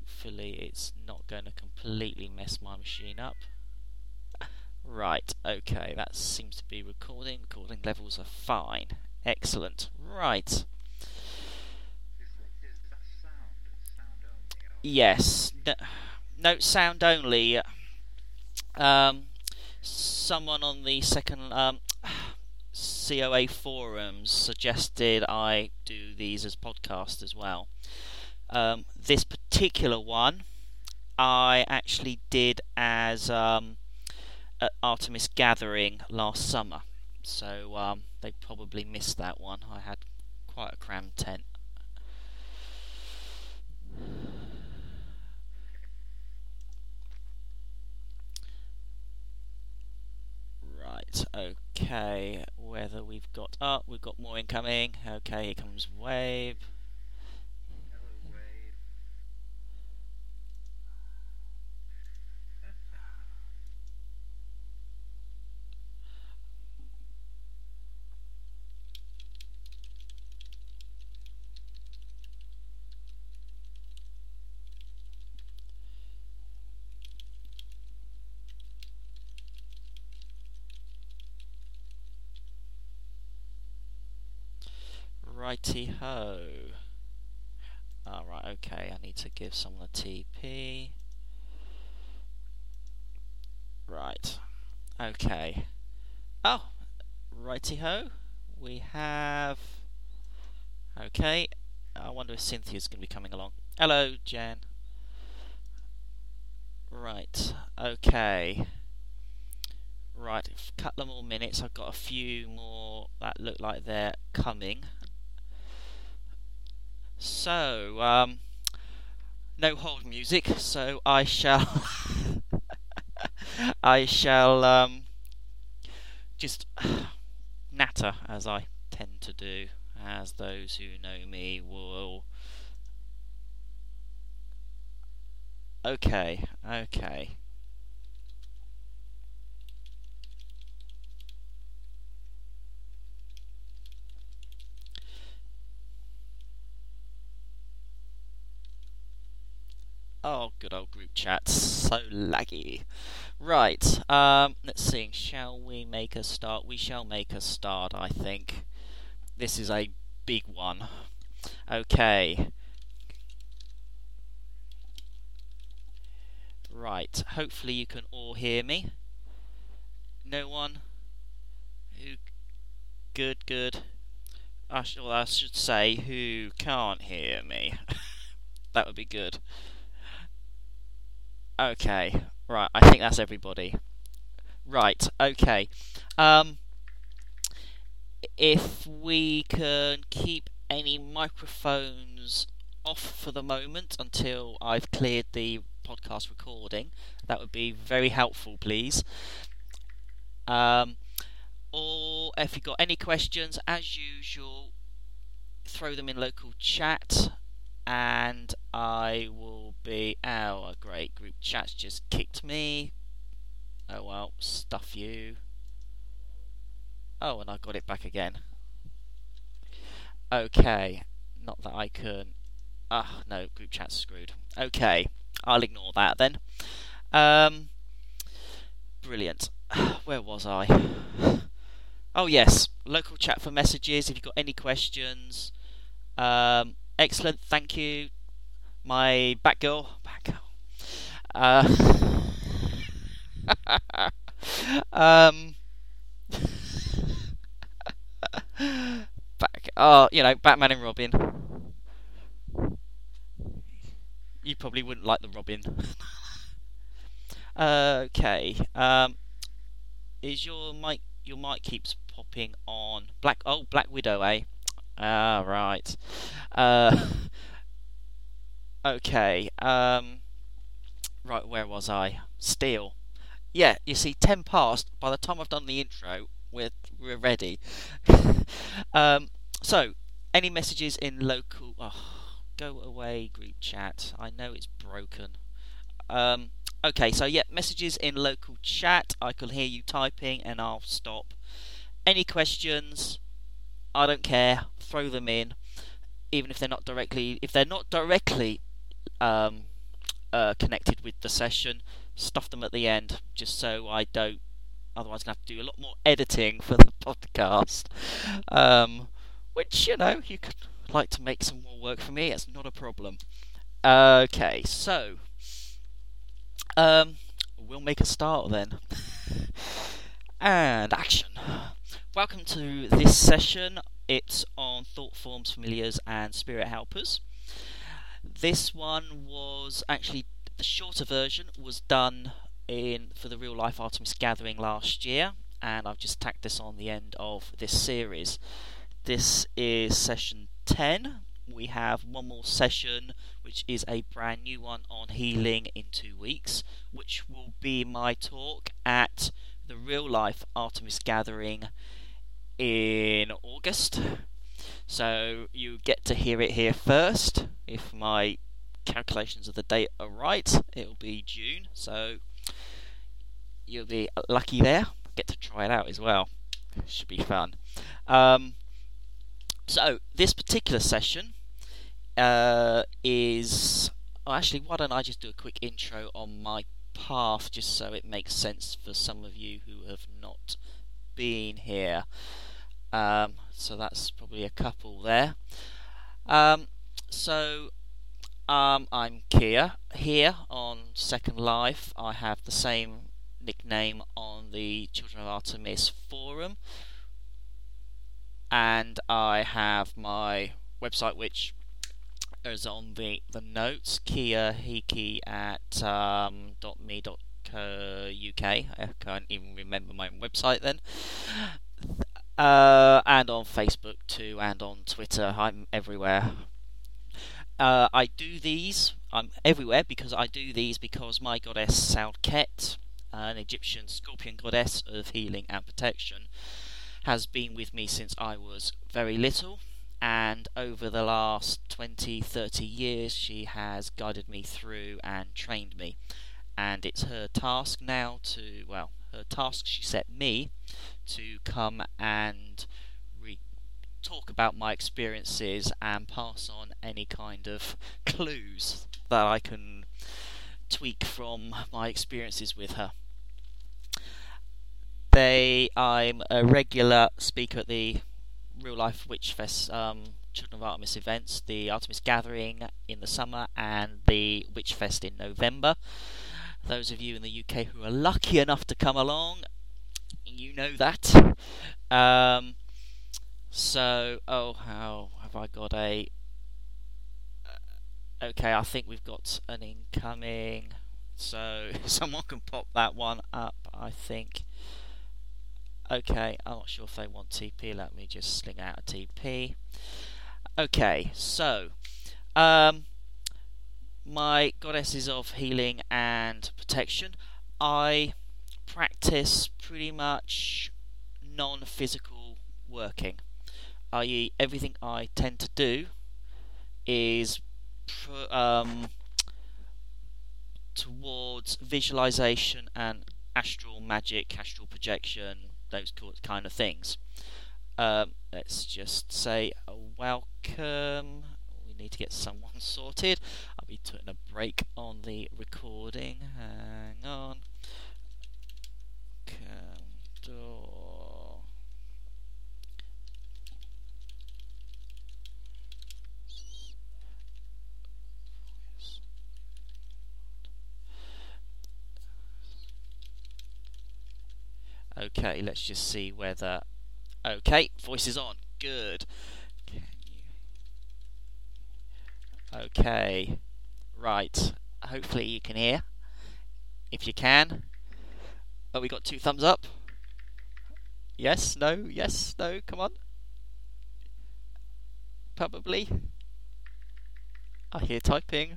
hopefully it's not going to completely mess my machine up. Right, okay, that seems to be recording. Recording levels are fine. Excellent. Right. Is that sound? Sound only? Yes. No, sound only. Someone on the second COA forums suggested I do these as podcasts as well. This particular one I actually did as at Artemis Gathering last summer, so they probably missed that one. I had quite a crammed tent. Right, okay, whether we've got... Oh, we've got more incoming. Okay, here comes Wave. Hello, Wave. Righty ho. Alright, okay, I need to give someone a TP. Right, okay. Oh, righty ho. We have... Okay, I wonder if Cynthia's going to be coming along. Hello, Jan. Right, okay. Right, a couple of more minutes. I've got a few more that look like they're coming. So, no hold music, so I shall I shall just natter as I tend to do, as those who know me will. Okay. Oh, good old group chat, so laggy. Right, let's see, shall we make a start? We shall make a start, I think. This is a big one. Okay. Right, hopefully you can all hear me. No one? Who? Good. I should say who can't hear me. That would be good. Okay, right, I think that's everybody. Right, okay. If we can keep any microphones off for the moment until I've cleared the podcast recording, that would be very helpful, please. Or if you've got any questions, as usual, throw them in local chat, and I will be... Oh, great, group chat's just kicked me. Oh well, stuff you. Oh, and I got it back again. Okay, not that I can... Ah, no, group chat's screwed. Okay, I'll ignore that then. Brilliant. Where was I? Oh yes, local chat for messages if you've got any questions. Excellent, thank you. My Batgirl. Batman and Robin. You probably wouldn't like the Robin. Okay. Is your mic? Your mic keeps popping on. Black Widow, eh? Ah, right. Okay. Right, where was I? Steel. Yeah, you see, 10 past. By the time I've done the intro, we're ready. So, any messages in local... Oh, go away, group chat. I know it's broken. Okay, so yeah, messages in local chat. I can hear you typing, and I'll stop. Any questions? I don't care. Throw them in, even if they're not directly. If they're not directly connected with the session. Stuff them at the end, just so I don't. Otherwise, I'm going to have to do a lot more editing for the podcast. Which, you could like to make some more work for me. It's not a problem. Okay, so we'll make a start then. And action. Welcome to this session. It's on thought forms, familiars, and spirit helpers. This one was actually the shorter version. Was done for the Real Life Artemis Gathering last year, and I've just tacked this on the end of this series. This is session 10. We have one more session, which is a brand new one on healing in 2 weeks, which will be my talk at the Real Life Artemis Gathering in August. So you get to hear it here first. If my calculations of the date are right, it'll be June, so you'll be lucky there. Get to try it out as well. Should be fun. So this particular session is... actually, why don't I just do a quick intro on my path, just so it makes sense for some of you who have not been here. So that's probably a couple there. I'm Kia. Here on Second Life, I have the same nickname on the Children of Artemis forum, and I have my website, which is on the notes, kiahiki at .me.co.uk. I can't even remember my own website then. And on Facebook too, and on Twitter. I'm everywhere. I'm everywhere because I do these because my goddess Saudket, an Egyptian scorpion goddess of healing and protection, has been with me since I was very little, and over the last 20-30 years she has guided me through and trained me, and it's her task now her task she set me to come and talk about my experiences and pass on any kind of clues that I can tweak from my experiences with her. I'm a regular speaker at the Real Life Witch Fest Children of Artemis events, the Artemis Gathering in the summer and the Witch Fest in November. Those of you in the UK who are lucky enough to come along, you know that. How have I got a... okay, I think we've got an incoming, so someone can pop that one up, I think. Okay, I'm not sure if they want TP, let me just sling out a TP. Okay, so my goddesses of healing and protection, I practice pretty much non-physical working, i.e. everything I tend to do is towards visualization and astral magic, astral projection, those kind of things. Let's just say welcome. We need to get someone sorted. I'll be putting a break on the recording. Hang on. Okay, let's just see whether... okay, voice is on. Good. Okay. Right. Hopefully you can hear. If you can. Oh, we got 2 thumbs up. Yes, no, yes, no, come on. Probably. I hear typing.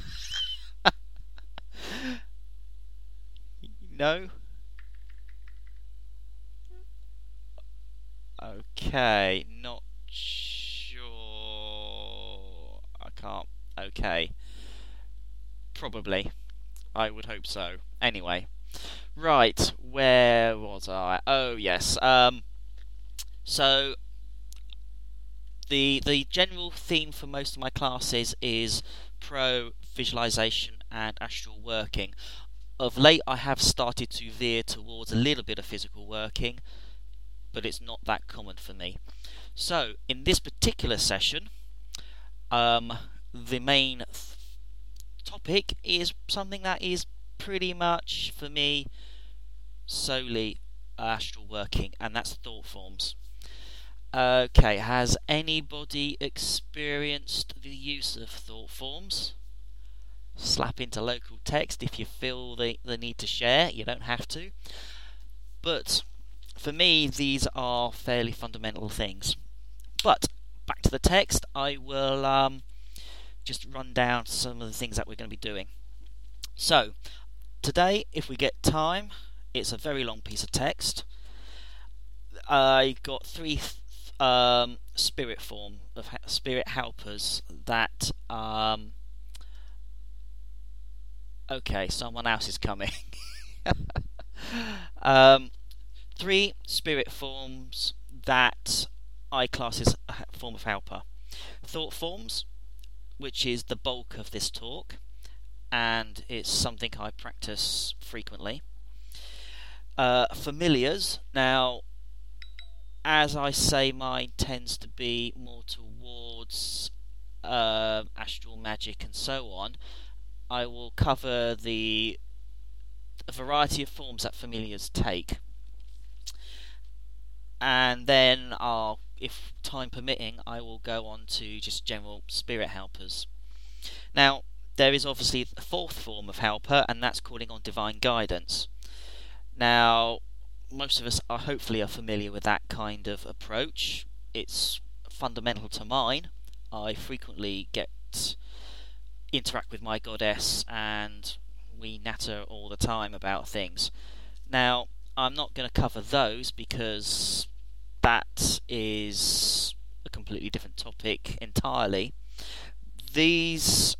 No. Okay, not sure. I can't. Okay. Probably. I would hope so. Anyway. Right, where was I? Oh, yes. So, the general theme for most of my classes is pro visualization and astral working. Of late, I have started to veer towards a little bit of physical working, but it's not that common for me. So, in this particular session, the main topic is something that is pretty much, for me, solely astral working, and that's thought forms. Okay, has anybody experienced the use of thought forms? Slap into local text if you feel the need to share. You don't have to. But for me, these are fairly fundamental things. But back to the text, I will just run down some of the things that we're going to be doing. So, today, if we get time, it's a very long piece of text. I got three spirit form of spirit helpers that okay, someone else is coming. Three spirit forms that I class as a form of helper. Thought forms, which is the bulk of this talk, and it's something I practice frequently. Familiars. Now, as I say, mine tends to be more towards astral magic and so on. I will cover a variety of forms that familiars take, and then if time permitting, I will go on to just general spirit helpers. Now, there is obviously a fourth form of helper, and that's calling on divine guidance. Now, most of us are hopefully familiar with that kind of approach. It's fundamental to mine. I frequently interact with my goddess, and we natter all the time about things. Now, I'm not going to cover those because that is a completely different topic entirely. These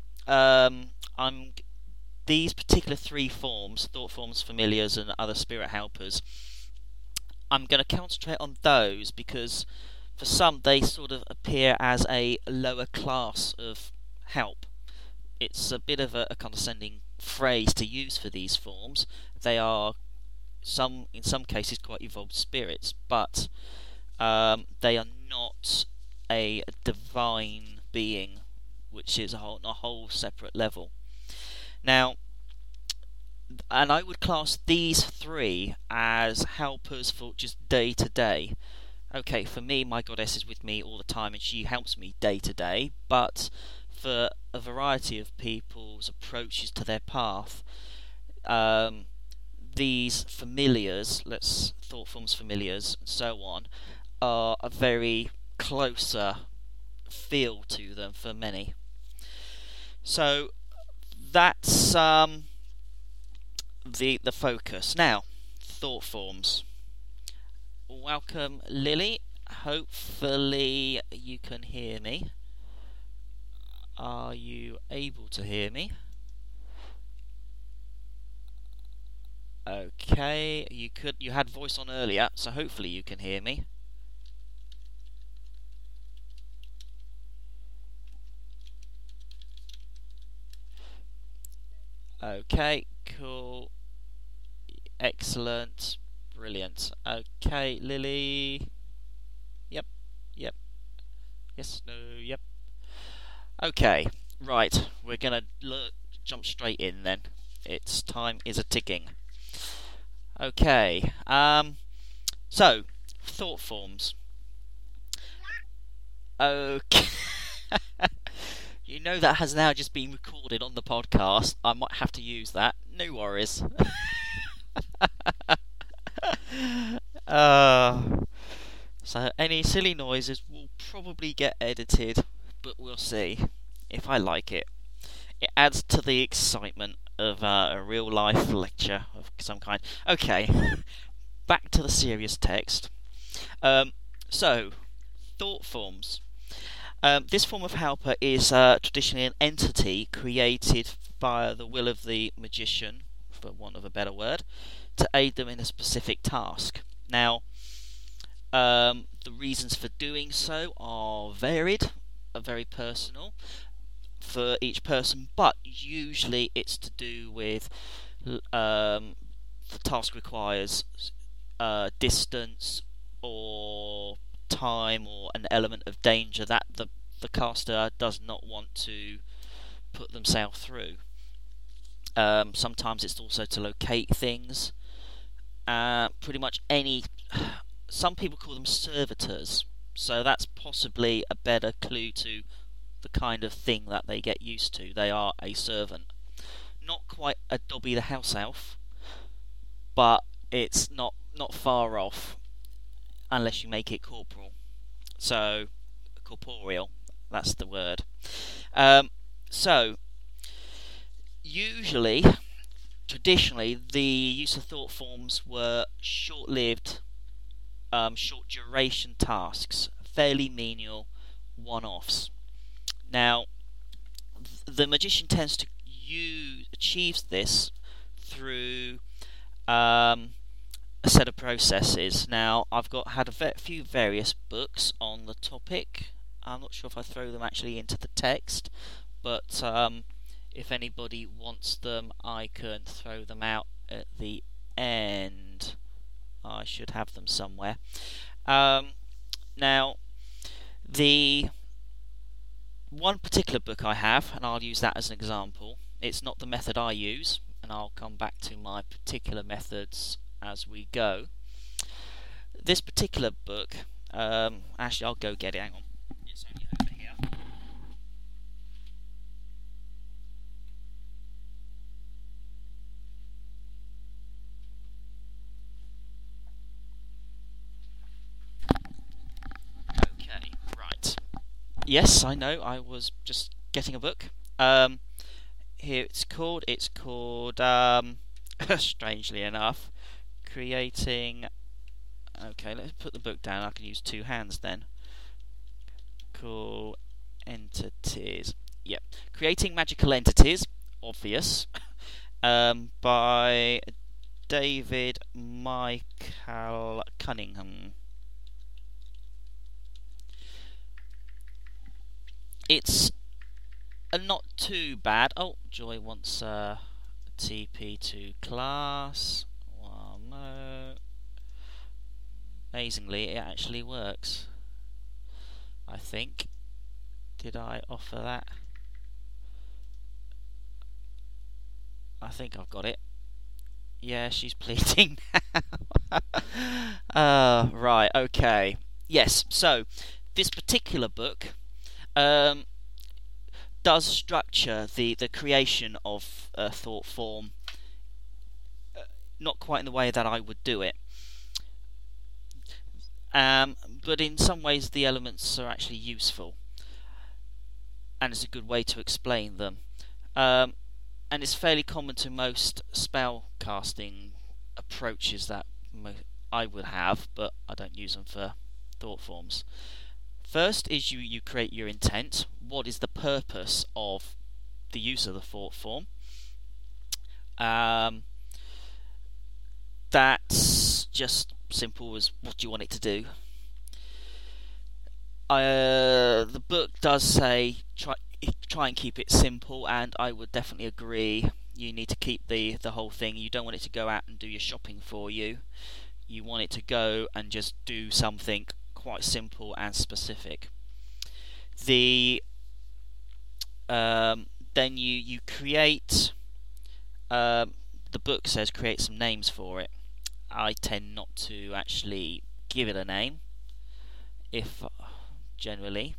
particular three forms, thought forms, familiars, and other spirit helpers, I'm going to concentrate on those because for some they sort of appear as a lower class of help. It's a bit of a condescending phrase to use for these forms. They are in some cases quite evolved spirits, but they are not a divine being, which is a whole separate level. Now, and I would class these three as helpers for just day to day. Okay, for me, my goddess is with me all the time and she helps me day to day, but for a variety of people's approaches to their path, these familiars, thought forms familiars and so on, are a very closer feel to them for many. So that's the focus. Now, thought forms. Welcome, Lily. Hopefully you can hear me. Are you able to hear me? Okay, you had voice on earlier, so hopefully you can hear me. Okay, cool. Excellent. Brilliant. Okay, Lily. Yep. Yes, no, yep. Okay, right. We're gonna jump straight in then. Time is a ticking. Okay. So, thought forms. Okay. You know that has now just been recorded on the podcast. I might have to use that. No worries. So any silly noises will probably get edited, but we'll see if I like it. It adds to the excitement of a real life lecture of some kind. Okay, back to the serious text. So, thought forms. This form of helper is traditionally an entity created via the will of the magician, for want of a better word, to aid them in a specific task. Now, the reasons for doing so are varied, are very personal. for each person, but usually it's to do with the task requires distance or time or an element of danger that the caster does not want to put themselves through. Sometimes it's also to locate things. Pretty much any. Some people call them servitors, so that's possibly a better clue to the kind of thing that they get used to. They are a servant. Not quite a Dobby the house elf, but it's not far off, unless you make it corporal. So, corporeal, that's the word. So, usually, traditionally, the use of thought forms were short-lived, short duration tasks, fairly menial one-offs. Now, the magician tends to achieves this through a set of processes. Now, I've had a few various books on the topic. I'm not sure if I throw them actually into the text, but if anybody wants them, I can throw them out at the end. I should have them somewhere. Now, the one particular book I have, and I'll use that as an example. It's not the method I use, and I'll come back to my particular methods as we go. This particular book, actually I'll go get it, hang on. It's only over here. Okay, right. Yes, I know, I was just getting a book. Here it's called, strangely enough, Creating... Okay, let's put the book down, I can use two hands then. Cool Entities. Yep. Creating Magical Entities, obvious, by David Michael Cunningham. It's not too bad. Oh, Joy wants TP to class. One more. Amazingly, it actually works. I think. Did I offer that? I think I've got it. Yeah, she's pleading now. Right, okay. Yes, so this particular book does structure the creation of a thought form, not quite in the way that I would do it, but in some ways the elements are actually useful, and it's a good way to explain them, and it's fairly common to most spell casting approaches that I would have, but I don't use them for thought forms. First is you create your intent. What is the purpose of the use of the thought form? That's just simple as what do you want it to do. The book does say try and keep it simple, and I would definitely agree. You need to keep the whole thing. You don't want it to go out and do your shopping for you. You want it to go and just do something quite simple and specific. Then you create. The book says create some names for it. I tend not to actually give it a name, if generally.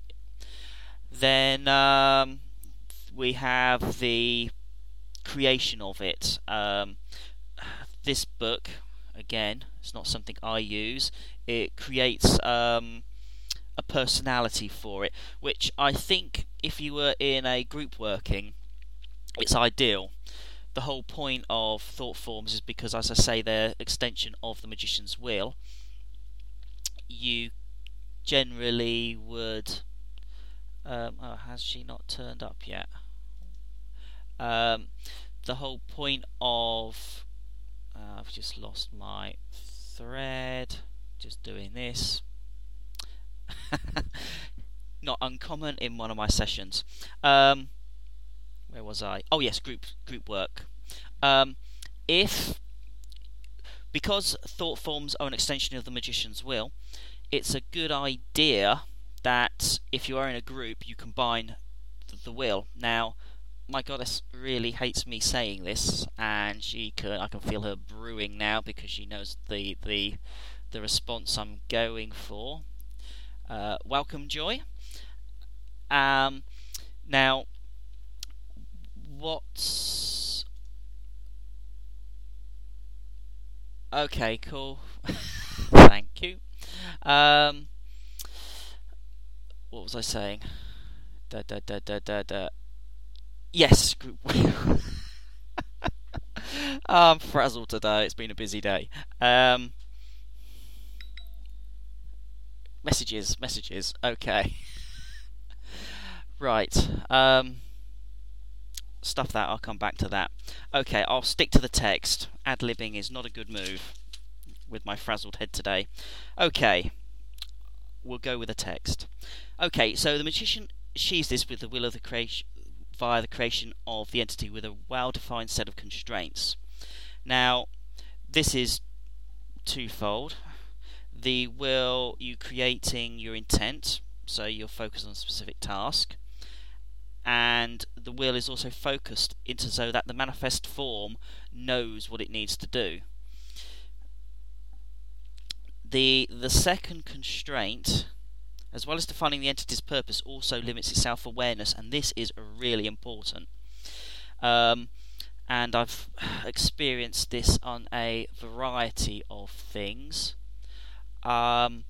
Then we have the creation of it. This book, again, it's not something I use. It creates a personality for it, which I think if you were in a group working, it's ideal. The whole point of thought forms is because, as I say, they're extension of the magician's will. You generally would... oh, has she not turned up yet? The whole point of... I've just lost my thread. Just doing this. not uncommon in one of my sessions. Where was I? Oh yes, group work. If Because thought forms are an extension of the magician's will, it's a good idea that if you are in a group, you combine the will. Now, my goddess really hates me saying this, and I can feel her brewing now because she knows the response I'm going for. Welcome, Joy. Now, what's... Okay, cool. Thank you. What was I saying? Yes, group. I'm frazzled today. It's been a busy day. Messages. Okay. Right. Stuff that. I'll come back to that. Okay, I'll stick to the text. Ad-libbing is not a good move with my frazzled head today. Okay. We'll go with the text. Okay, so the magician achieves this with the will of the creation via the creation of the entity with a well-defined set of constraints. Now, this is twofold. The will, you creating your intent, so you're focused on a specific task, and the will is also focused into so that the manifest form knows what it needs to do. The second constraint, as well as defining the entity's purpose, also limits its self-awareness, and this is really important. And I've experienced this on a variety of things. Thought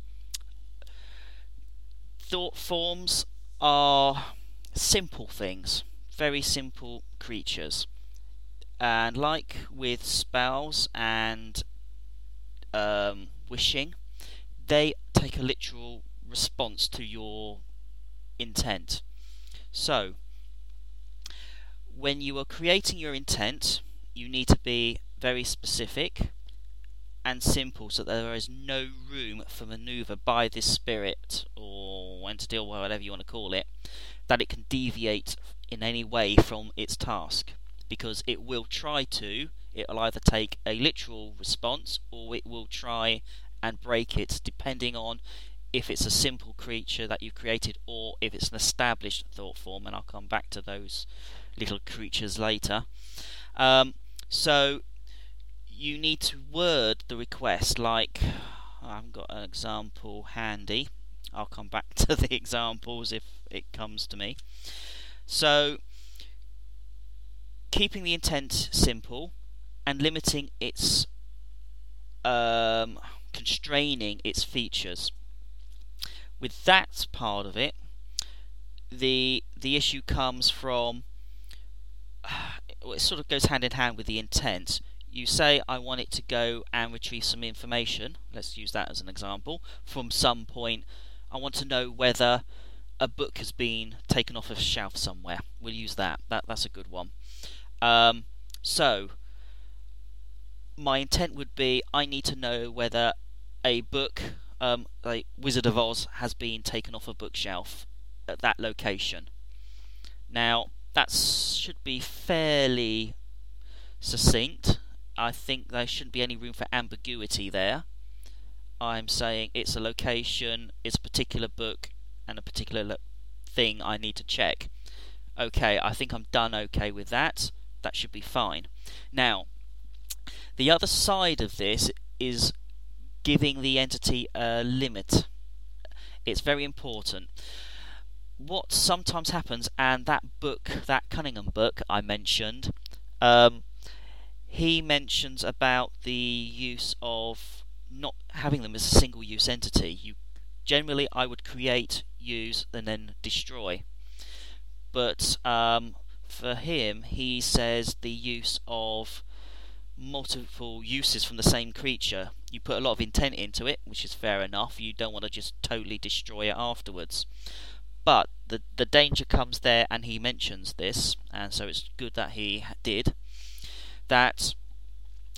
forms are simple things, very simple creatures, and like with spells and wishing, they take a literal response to your intent. So, when you are creating your intent, you need to be very specific and simple so that there is no room for maneuver by this spirit or entity or whatever you want to call it, that it can deviate in any way from its task, because it will it'll either take a literal response or it will try and break it, depending on if it's a simple creature that you've created or if it's an established thought form, and I'll come back to those little creatures later. So you need to word the request like, I haven't got an example handy, I'll come back to the examples if it comes to me. So keeping the intent simple and limiting its constraining its features. With that part of it, the issue comes from, it sort of goes hand in hand with the intent. You say, I want it to go and retrieve some information, let's use that as an example, from some point. I want to know whether a book has been taken off a shelf somewhere. We'll use that. That's a good one. So, my intent would be, I need to know whether a book, like Wizard of Oz, has been taken off a bookshelf at that location. Now, that should be fairly succinct. I think there shouldn't be any room for ambiguity there. I'm saying it's a location, it's a particular book, and a particular thing I need to check. Okay, I think I'm done okay with that. That should be fine. Now, the other side of this is giving the entity a limit. It's very important. What sometimes happens, and that book, that Cunningham book I mentioned, he mentions about the use of not having them as a single-use entity. Generally, I would create, use, and then destroy. But for him, he says the use of multiple uses from the same creature. You put a lot of intent into it, which is fair enough. You don't want to just totally destroy it afterwards. But the danger comes there, and he mentions this, and so it's good that he did, that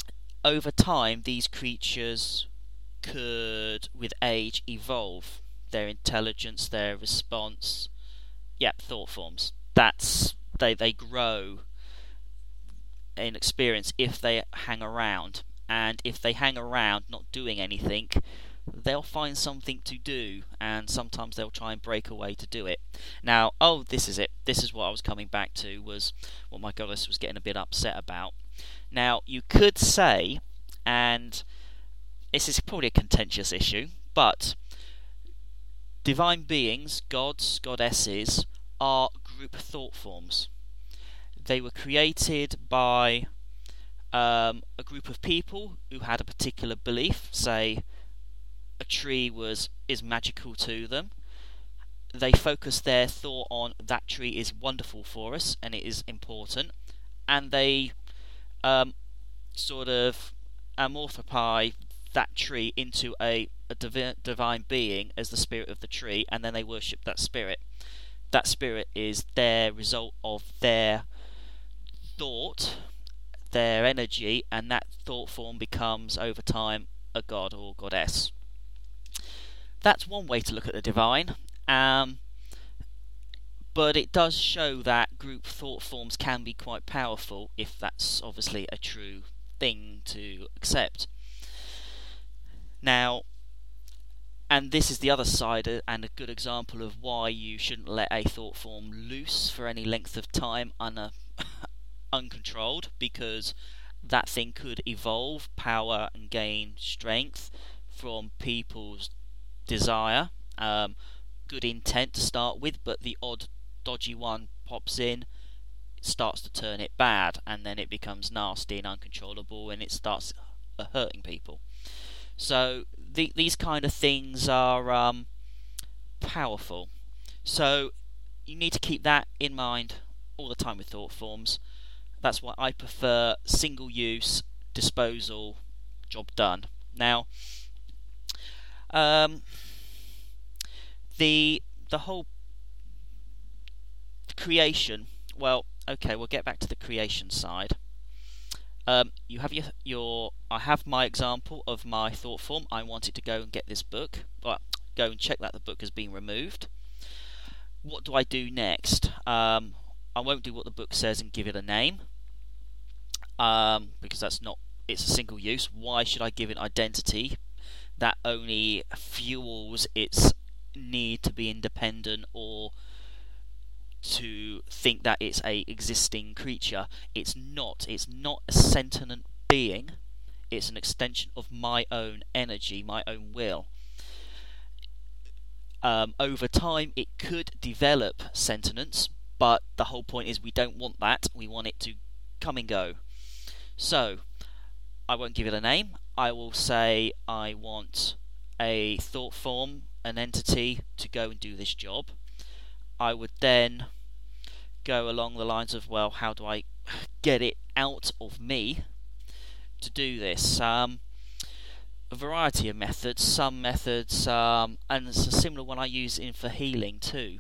over time these creatures could, with age, evolve. their intelligence, their response. Yep, thought forms. They grow in experience if they hang around, and if they hang around not doing anything, they'll find something to do, and sometimes they'll try and break away to do it. Now, this is it. This is what I was coming back to, was what my goddess was getting a bit upset about. Now, you could say, and this is probably a contentious issue, but divine beings, gods, goddesses, are group thought forms. They were created by a group of people who had a particular belief. Say, a tree is magical to them. They focus their thought on that tree is wonderful for us and it is important, and they sort of amorphify that tree into a divine being as the spirit of the tree, and then they worship that spirit. That spirit is their result of their thought, their energy, and that thought form becomes over time a god or goddess. That's one way to look at the divine, but it does show that group thought forms can be quite powerful, if that's obviously a true thing to accept. Now, and this is the other side, and a good example of why you shouldn't let a thought form loose for any length of time uncontrolled, because that thing could evolve power and gain strength from people's desire, good intent to start with, but the odd dodgy one pops in, starts to turn it bad, and then it becomes nasty and uncontrollable, and it starts hurting people. So these kind of things are powerful. So you need to keep that in mind all the time with thought forms. That's why I prefer single use, disposal, job done. Now, the whole creation. Well, okay, we'll get back to the creation side. You have I have my example of my thought form. I wanted to go and get this book. Well, go and check that the book has been removed. What do I do next? I won't do what the book says and give it a name, because it's a single use. Why should I give it identity? That only fuels its need to be independent or to think that it's a existing creature. It's not a sentient being. It's an extension of my own energy, my own will. Over time it could develop sentience, but the whole point is we don't want that. We want it to come and go. So I won't give it a name. I will say I want a thought form, an entity, to go and do this job. I would then go along the lines of, well, how do I get it out of me to do this? A variety of methods. Some methods, and it's a similar one I use for healing too.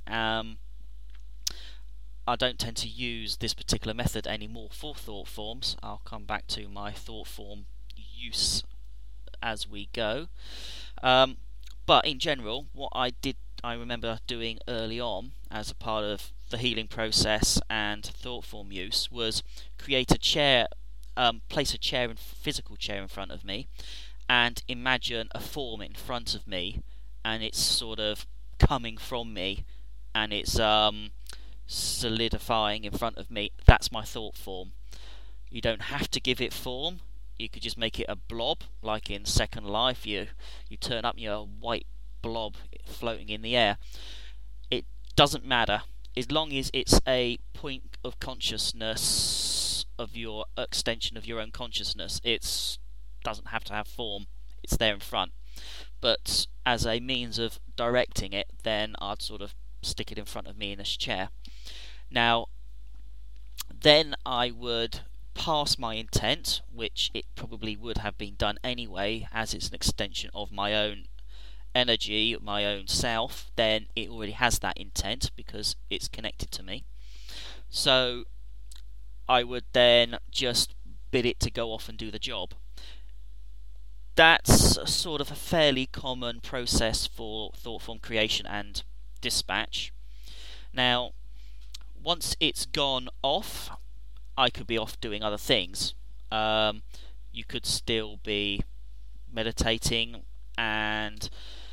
I don't tend to use this particular method anymore for thought forms. I'll come back to my thought form use as we go. But in general, what I remember doing early on as a part of the healing process and thought form use was create a chair, place a physical chair in front of me, and imagine a form in front of me, and it's sort of coming from me, and it's solidifying in front of me. That's my thought form. You don't have to give it form. You could just make it a blob, like in Second Life. You turn up, you're a white blob floating in the air. It doesn't matter, as long as it's a point of consciousness of your extension of your own consciousness. It doesn't have to have form. It's there in front. But as a means of directing it, then I'd sort of stick it in front of me in this chair. Now, then I would pass my intent, which it probably would have been done anyway, as it's an extension of my own energy, my own self. Then it already has that intent because it's connected to me. So I would then just bid it to go off and do the job. that's sort of a fairly common process for thought form creation and dispatch. Now, once it's gone off, I could be off doing other things. You could still be meditating and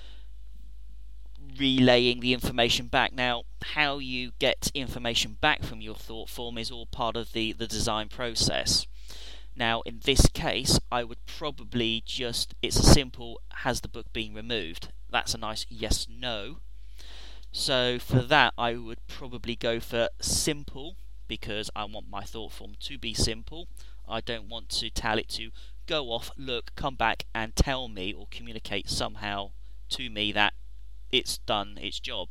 relaying the information back. Now, how you get information back from your thought form is all part of the design process. Now, in this case, I would probably it's a simple, has the book been removed? That's a nice yes, no. So for that, I would probably go for simple, because I want my thought form to be simple. I don't want to tell it to go off, look, come back and tell me or communicate somehow to me that it's done its job.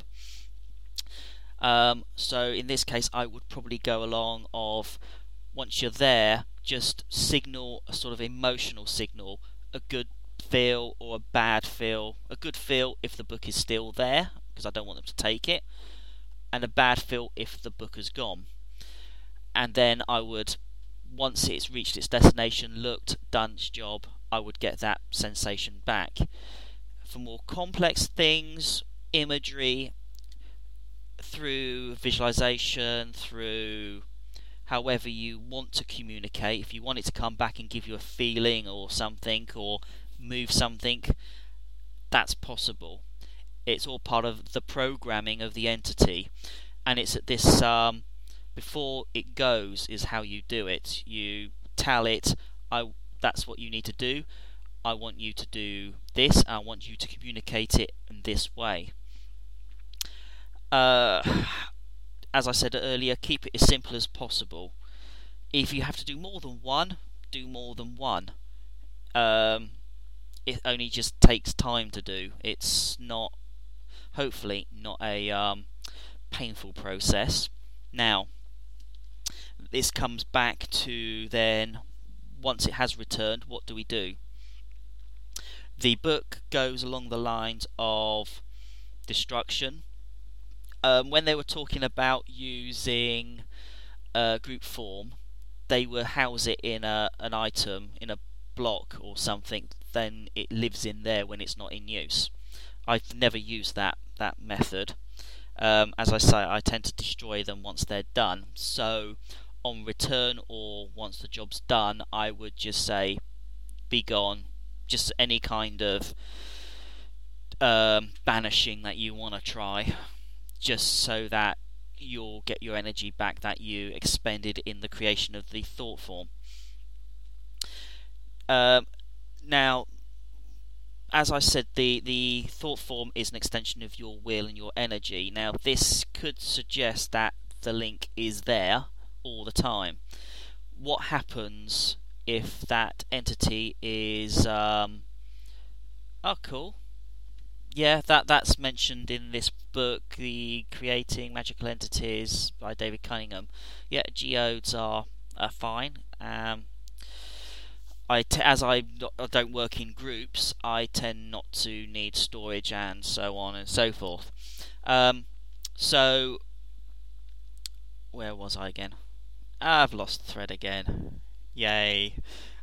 So in this case, I would probably go along of, once you're there, just signal a sort of emotional signal, a good feel or a bad feel. A good feel if the book is still there, because I don't want them to take it, and a bad feel if the book has gone. And then I would, once it's reached its destination, looked, done its job, I would get that sensation back. For more complex things, imagery, through visualization, through however you want to communicate, if you want it to come back and give you a feeling or something, or move something, that's possible. It's all part of the programming of the entity, and it's at this before it goes is how you do it. You tell it, that's what you need to do. I want you to do this. I want you to communicate it in this way. As I said earlier, keep it as simple as possible. If you have to do more than one, do more than one. It only just takes time to do. It's not, hopefully, not a painful process. Now, this comes back to then, once it has returned, what do we do? The book goes along the lines of destruction. When they were talking about using group form, they will house it in an item, in a block or something, then it lives in there when it's not in use. I've never used that method. As I say, I tend to destroy them once they're done. So on return, or once the job's done, I would just say, be gone. Just any kind of banishing that you want to try, just so that you'll get your energy back that you expended in the creation of the thought form. Now, as I said, the thought form is an extension of your will and your energy. Now, this could suggest that the link is there all the time. What happens if that entity is cool. Yeah, that's mentioned in this book, the Creating Magical Entities by David Cunningham. Yeah, geodes are fine. As I don't work in groups, I tend not to need storage and so on and so forth. So, where was I again? I've lost the thread again. Yay.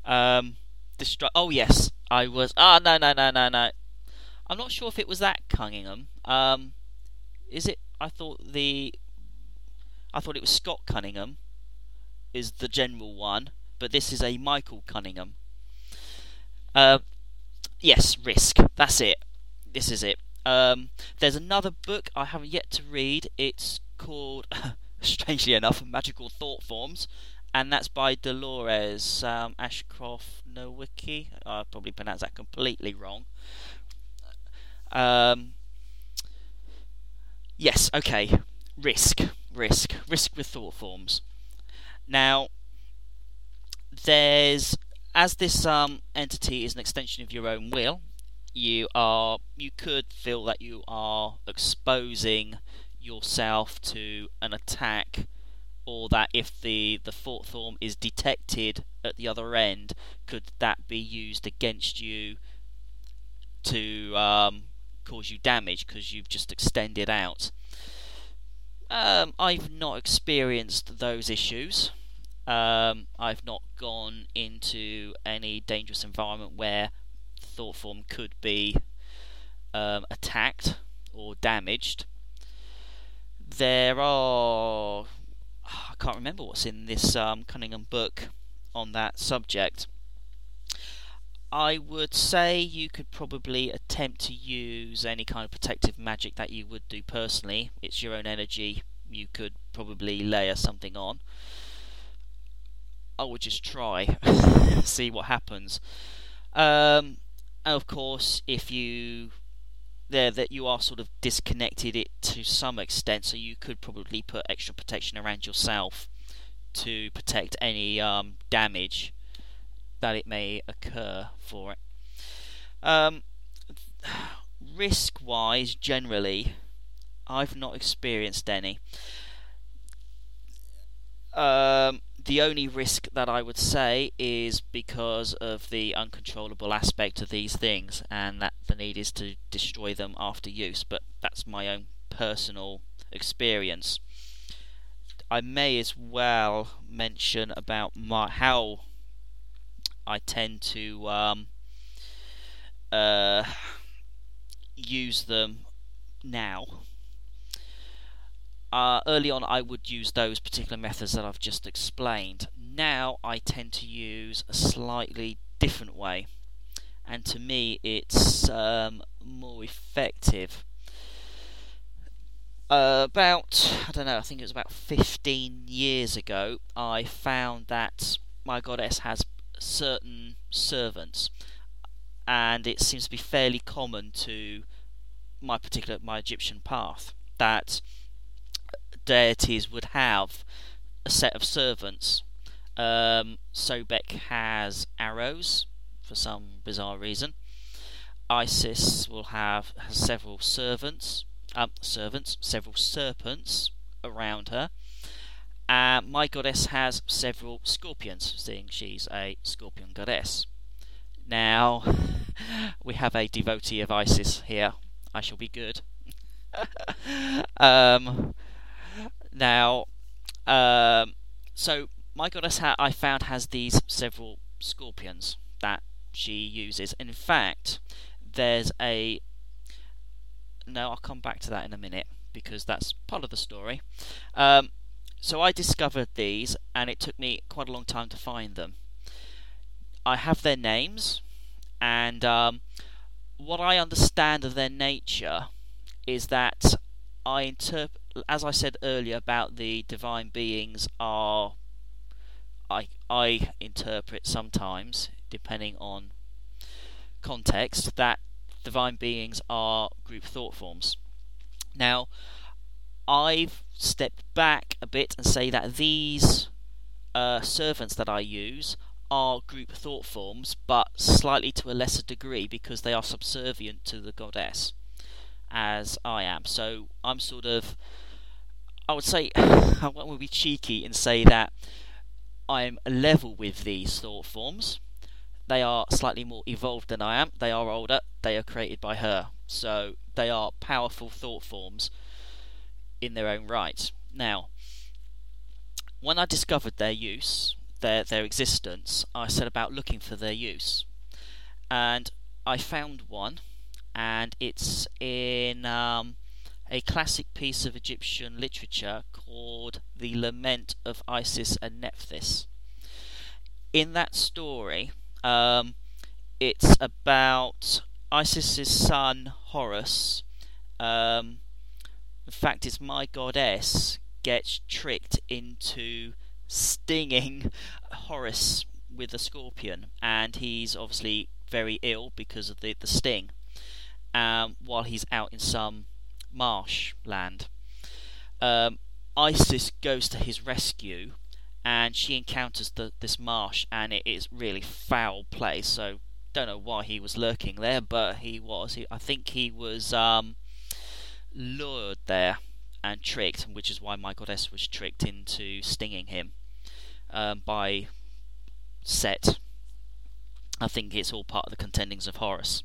Oh yes, I was. No. I'm not sure if it was that Cunningham. Is it? I thought it was Scott Cunningham is the general one, but this is a Michael Cunningham. Yes, Risk. That's it. This is it. There's another book I haven't yet to read. It's called, strangely enough, Magical Thought Forms, and that's by Dolores Ashcroft Nowicki. I probably pronounced that completely wrong. Yes, okay. Risk with thought forms. Now, as this entity is an extension of your own will, you could feel that you are exposing yourself to an attack, or that if the thought form is detected at the other end, could that be used against you to cause you damage because you've just extended out. I've not experienced those issues. I've not gone into any dangerous environment where thought form could be attacked or damaged. There are... I can't remember what's in this Cunningham book on that subject. I would say you could probably attempt to use any kind of protective magic that you would do personally. It's your own energy. You could probably layer something on. I would just try, see what happens. And of course, if you that you are sort of disconnected it to some extent, so you could probably put extra protection around yourself to protect any damage that it may occur for it. Risk-wise, generally, I've not experienced any. The only risk that I would say is because of the uncontrollable aspect of these things, and that the need is to destroy them after use, but that's my own personal experience. I may as well mention about how I tend to use them now. Early on I would use those particular methods that I've just explained. Now I tend to use a slightly different way, and to me it's more effective. I think it was about 15 years ago, I found that my goddess has certain servants, and it seems to be fairly common to my Egyptian path that deities would have a set of servants. Sobek has arrows for some bizarre reason. Isis has several servants, several serpents around her. My goddess has several scorpions, seeing she's a scorpion goddess. Now, we have a devotee of Isis here. I shall be good. So my goddess I found has these several scorpions that she uses. In fact, there's a... No, I'll come back to that in a minute, because that's part of the story. So I discovered these, and it took me quite a long time to find them. I have their names, and what I understand of their nature is that as I said earlier about the divine beings I interpret sometimes, depending on context, that divine beings are group thought forms. Now, I've stepped back a bit and say that these servants that I use are group thought forms, but slightly to a lesser degree, because they are subservient to the goddess, as I am. So I'm sort of, I would say, I won't be cheeky and say that I'm level with these thought forms. They are slightly more evolved than I am. They are older. They are created by her. So they are powerful thought forms in their own right. Now, when I discovered their use, their existence, I set about looking for their use. And I found one, and it's in a classic piece of Egyptian literature called The Lament of Isis and Nephthys. In that story, it's about Isis's son Horus. In fact, it's my goddess gets tricked into stinging Horus with a scorpion, and he's obviously very ill because of the sting, while he's out in some marsh land. Isis goes to his rescue, and she encounters this marsh, and it is really foul place. So don't know why he was lurking there, but he was. I think he was lured there and tricked, which is why my goddess was tricked into stinging him by Set. I think it's all part of the contendings of Horus.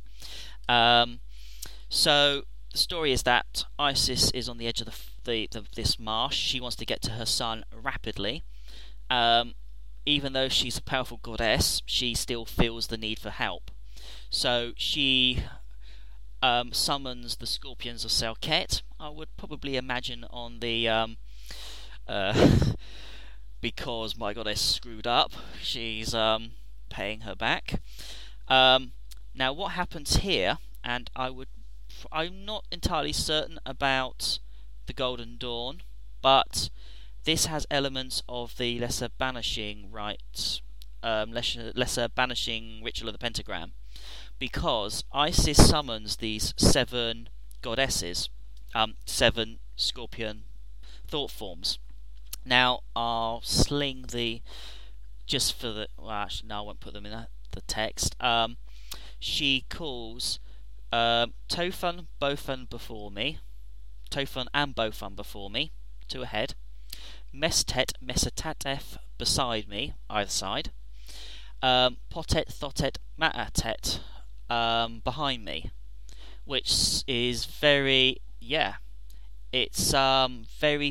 So the story is that Isis is on the edge of this marsh. She wants to get to her son rapidly. Even though she's a powerful goddess, she still feels the need for help. So she summons the scorpions of Selket. I would probably imagine on the uh, because my goddess screwed up, she's paying her back. Now, what happens here, and I'm not entirely certain about the Golden Dawn, but this has elements of the Lesser Banishing Rites, Lesser Banishing Ritual of the Pentagram, because Isis summons these 7 goddesses, 7 scorpion thought forms. Now, I'll sling just for the, well, actually, no, I won't put them in the text. She calls Tophon, Bophon before me, Tophon and Bophon before me, 2 ahead, Mestet, Mesetatef beside me, either side, Potet, Thotet, Maatet behind me, which is very, it's very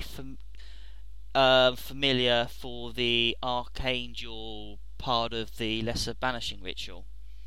familiar for the Archangel part of the Lesser Banishing Ritual.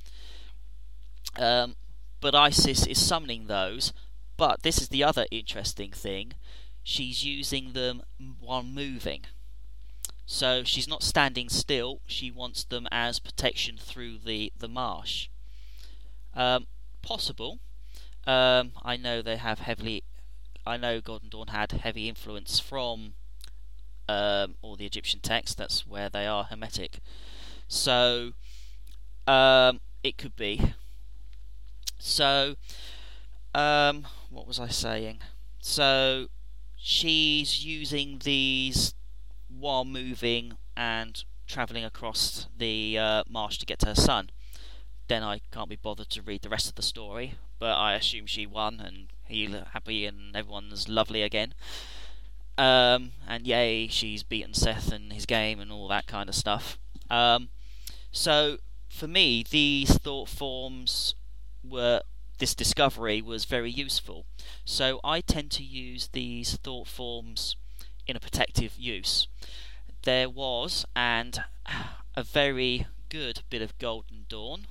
But Isis is summoning those, but this is the other interesting thing, she's using them while moving. So she's not standing still, she wants them as protection through the marsh. Possible. I know Golden Dawn had heavy influence from all the Egyptian texts, that's where they are Hermetic. So it could be. So what was I saying? So she's using these while moving and travelling across the marsh to get to her son. Then I can't be bothered to read the rest of the story, but I assume she won and he's happy and everyone's lovely again. And yay, she's beaten Seth in his game and all that kind of stuff. So for me, these thought forms this discovery was very useful. So I tend to use these thought forms in a protective use. There was a very good bit of Golden Dawn,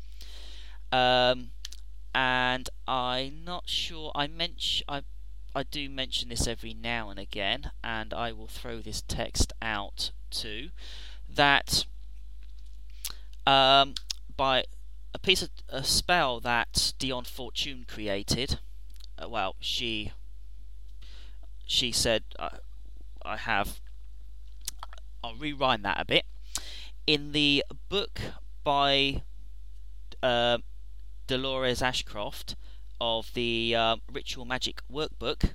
and I'm not sure. I do mention this every now and again, and I will throw this text out too. That by a spell that Dion Fortune created. She said, I'll rewind that a bit. In the book by Dolores Ashcroft of the Ritual Magic Workbook,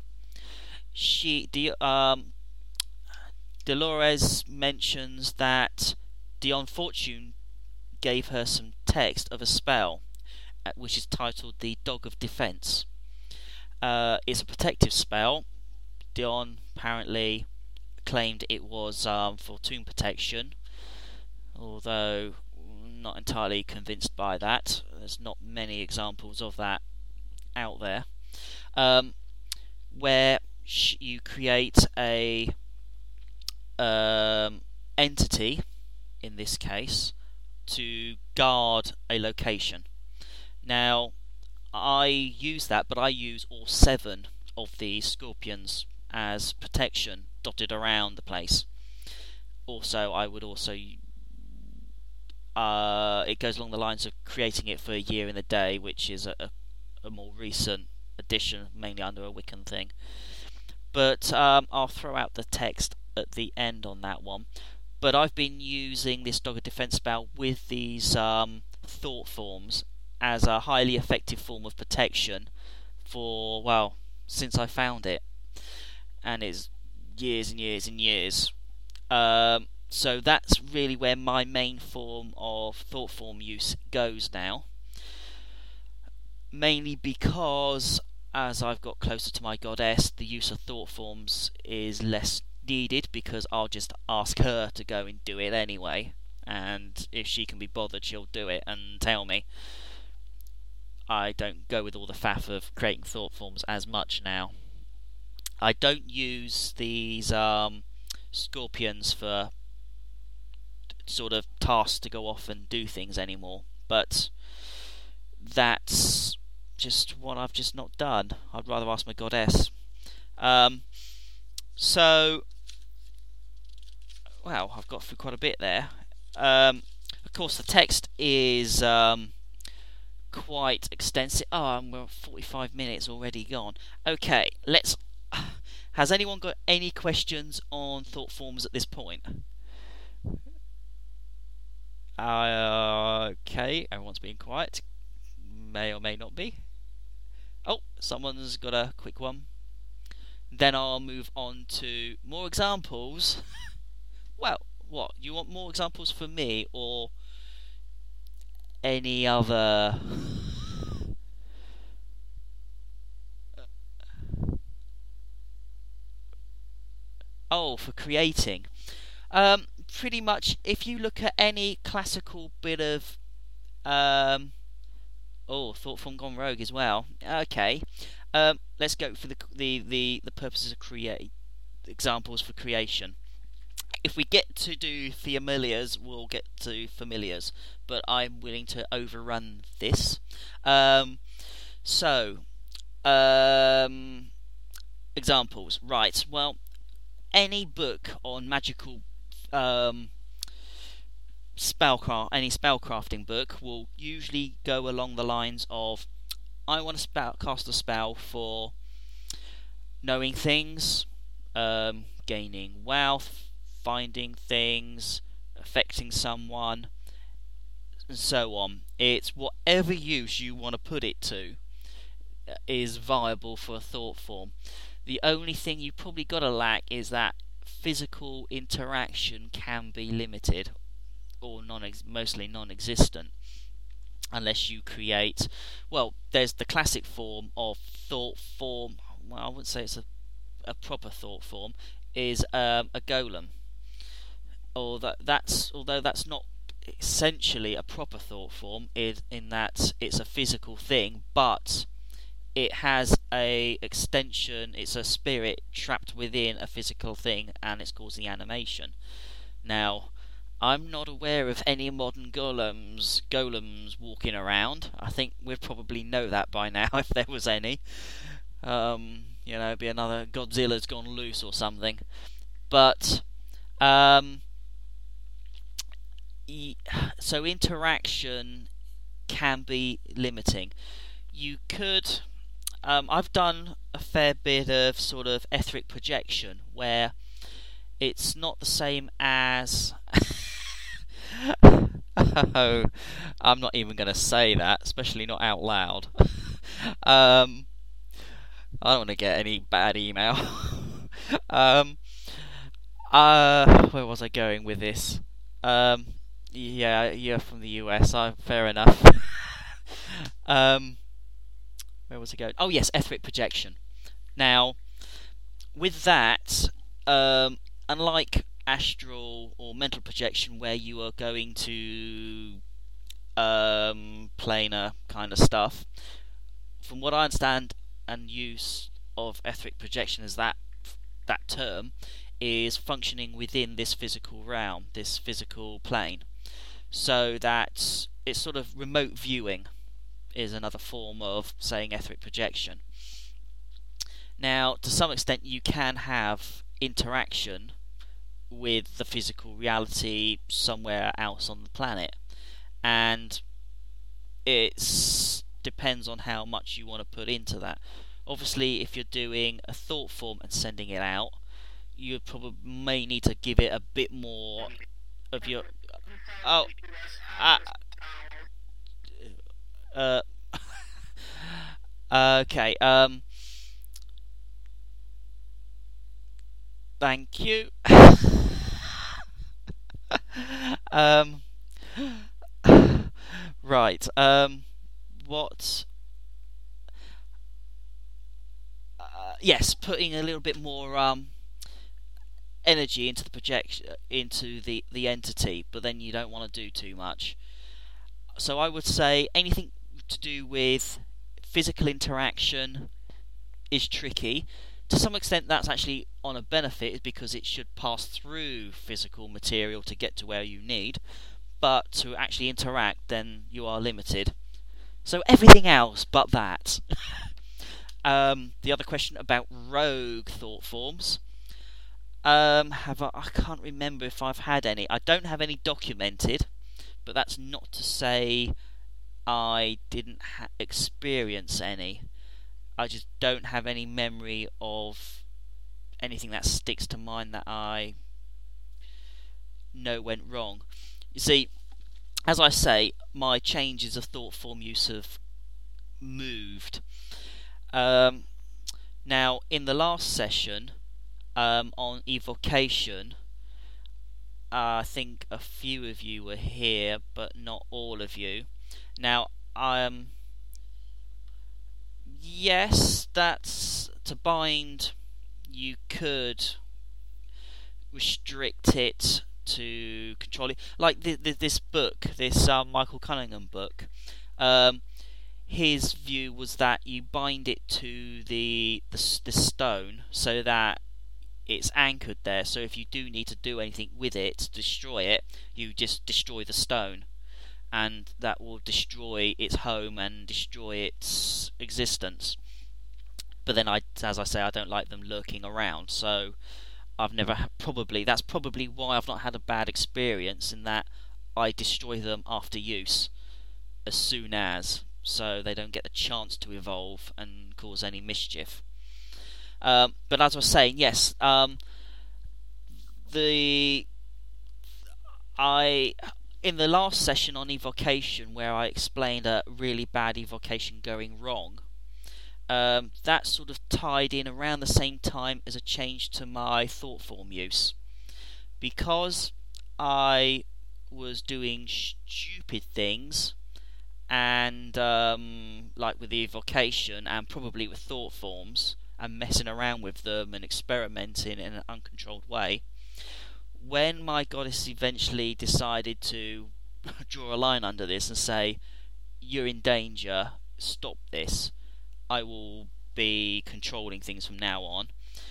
Dolores mentions that Dion Fortune gave her some text of a spell which is titled the Dog of Defense. It's a protective spell. Dion apparently claimed it was for tomb protection, although not entirely convinced by that. There's not many examples of that out there, where you create a entity, in this case, to guard a location. Now, I use that, but I use all 7 of the scorpions as protection dotted around the place. Also, I would also it goes along the lines of creating it for a year in the day, which is a more recent addition, mainly under a Wiccan thing. But I'll throw out the text at the end on that one. But I've been using this Dog of Defense spell with these thought forms as a highly effective form of protection for, since I found it. And it's years and years and years. So that's really where my main form of thought form use goes now. Mainly because, as I've got closer to my goddess, the use of thought forms is less needed, because I'll just ask her to go and do it anyway, and if she can be bothered, she'll do it and tell me. I don't go with all the faff of creating thought forms as much now. I don't use these scorpions for sort of tasks to go off and do things anymore, but that's just what I've just not done. I'd rather ask my goddess. So, wow, I've got through quite a bit there. Of course, the text is quite extensive. Oh, we're 45 minutes already gone. Okay, let's. Has anyone got any questions on thought forms at this point? Okay, everyone's being quiet. May or may not be. Oh, someone's got a quick one. Then I'll move on to more examples. Well, what? You want more examples for me or any other? Oh, for creating. Pretty much, if you look at any classical bit of thought form gone rogue as well. Okay, let's go for the purposes of create examples for creation. If we get to do familiars, we'll get to familiars, but I'm willing to overrun this. Examples. Right. Well, any book on magical spellcrafting book will usually go along the lines of, I want to cast a spell for knowing things, gaining wealth, finding things, affecting someone, and so on. It's whatever use you want to put it to is viable for a thought form. The only thing you probably got to lack is that physical interaction can be limited or mostly non-existent unless you create. Well, there's the classic form of thought form. Well, I wouldn't say it's a proper thought form. Is a golem, although that's not essentially a proper thought form, in that it's a physical thing, but it has a extension. It's a spirit trapped within a physical thing, and it's causing animation. Now, I'm not aware of any modern golems walking around. I think we'd probably know that by now if there was any. It'd be another Godzilla's gone loose or something. But so interaction can be limiting. You could. I've done a fair bit of sort of etheric projection where it's not the same as. Oh, I'm not even going to say that, especially not out loud. I don't want to get any bad email. Where was I going with this? Yeah, you're from the US. Fair enough. Where was I going? Oh yes, etheric projection. Now, with that, unlike astral or mental projection, where you are going to planar kind of stuff, from what I understand and use of etheric projection is that term is functioning within this physical realm, this physical plane, so that it's sort of remote viewing is another form of saying etheric projection. Now, to some extent, you can have interaction with the physical reality somewhere else on the planet, and it depends on how much you want to put into that. Obviously, if you're doing a thought form and sending it out, you probably may need to give it a bit more of your. Okay. Thank you. Right. What? Yes, putting a little bit more energy into the projection, into the entity, but then you don't want to do too much. So I would say anything to do with physical interaction is tricky. To some extent, that's actually on a benefit, because it should pass through physical material to get to where you need. But to actually interact, then you are limited. So everything else but that. The other question about rogue thought forms. I can't remember if I've had any. I don't have any documented, but that's not to say I didn't experience any. I just don't have any memory of anything that sticks to mind that I know went wrong. You see, as I say, my changes of thought form use have moved. Now, in the last session on evocation, I think a few of you were here, but not all of you. Now, yes, that's to bind. You could restrict it to control it, like this book, this Michael Cunningham book. His view was that you bind it to the stone so that it's anchored there. So if you do need to do anything with it to destroy it, you just destroy the stone, and that will destroy its home and destroy its existence. But then, as I say, I don't like them lurking around, so I've never that's probably why I've not had a bad experience, in that I destroy them after use, as soon as, so they don't get the chance to evolve and cause any mischief. But as I was saying, yes, in the last session on evocation, where I explained a really bad evocation going wrong, that sort of tied in around the same time as a change to my thought form use. Because I was doing stupid things, and like with the evocation, and probably with thought forms, and messing around with them and experimenting in an uncontrolled way, when my goddess eventually decided to draw a line under this and say, "You're in danger, stop this, I will be controlling things from now on,"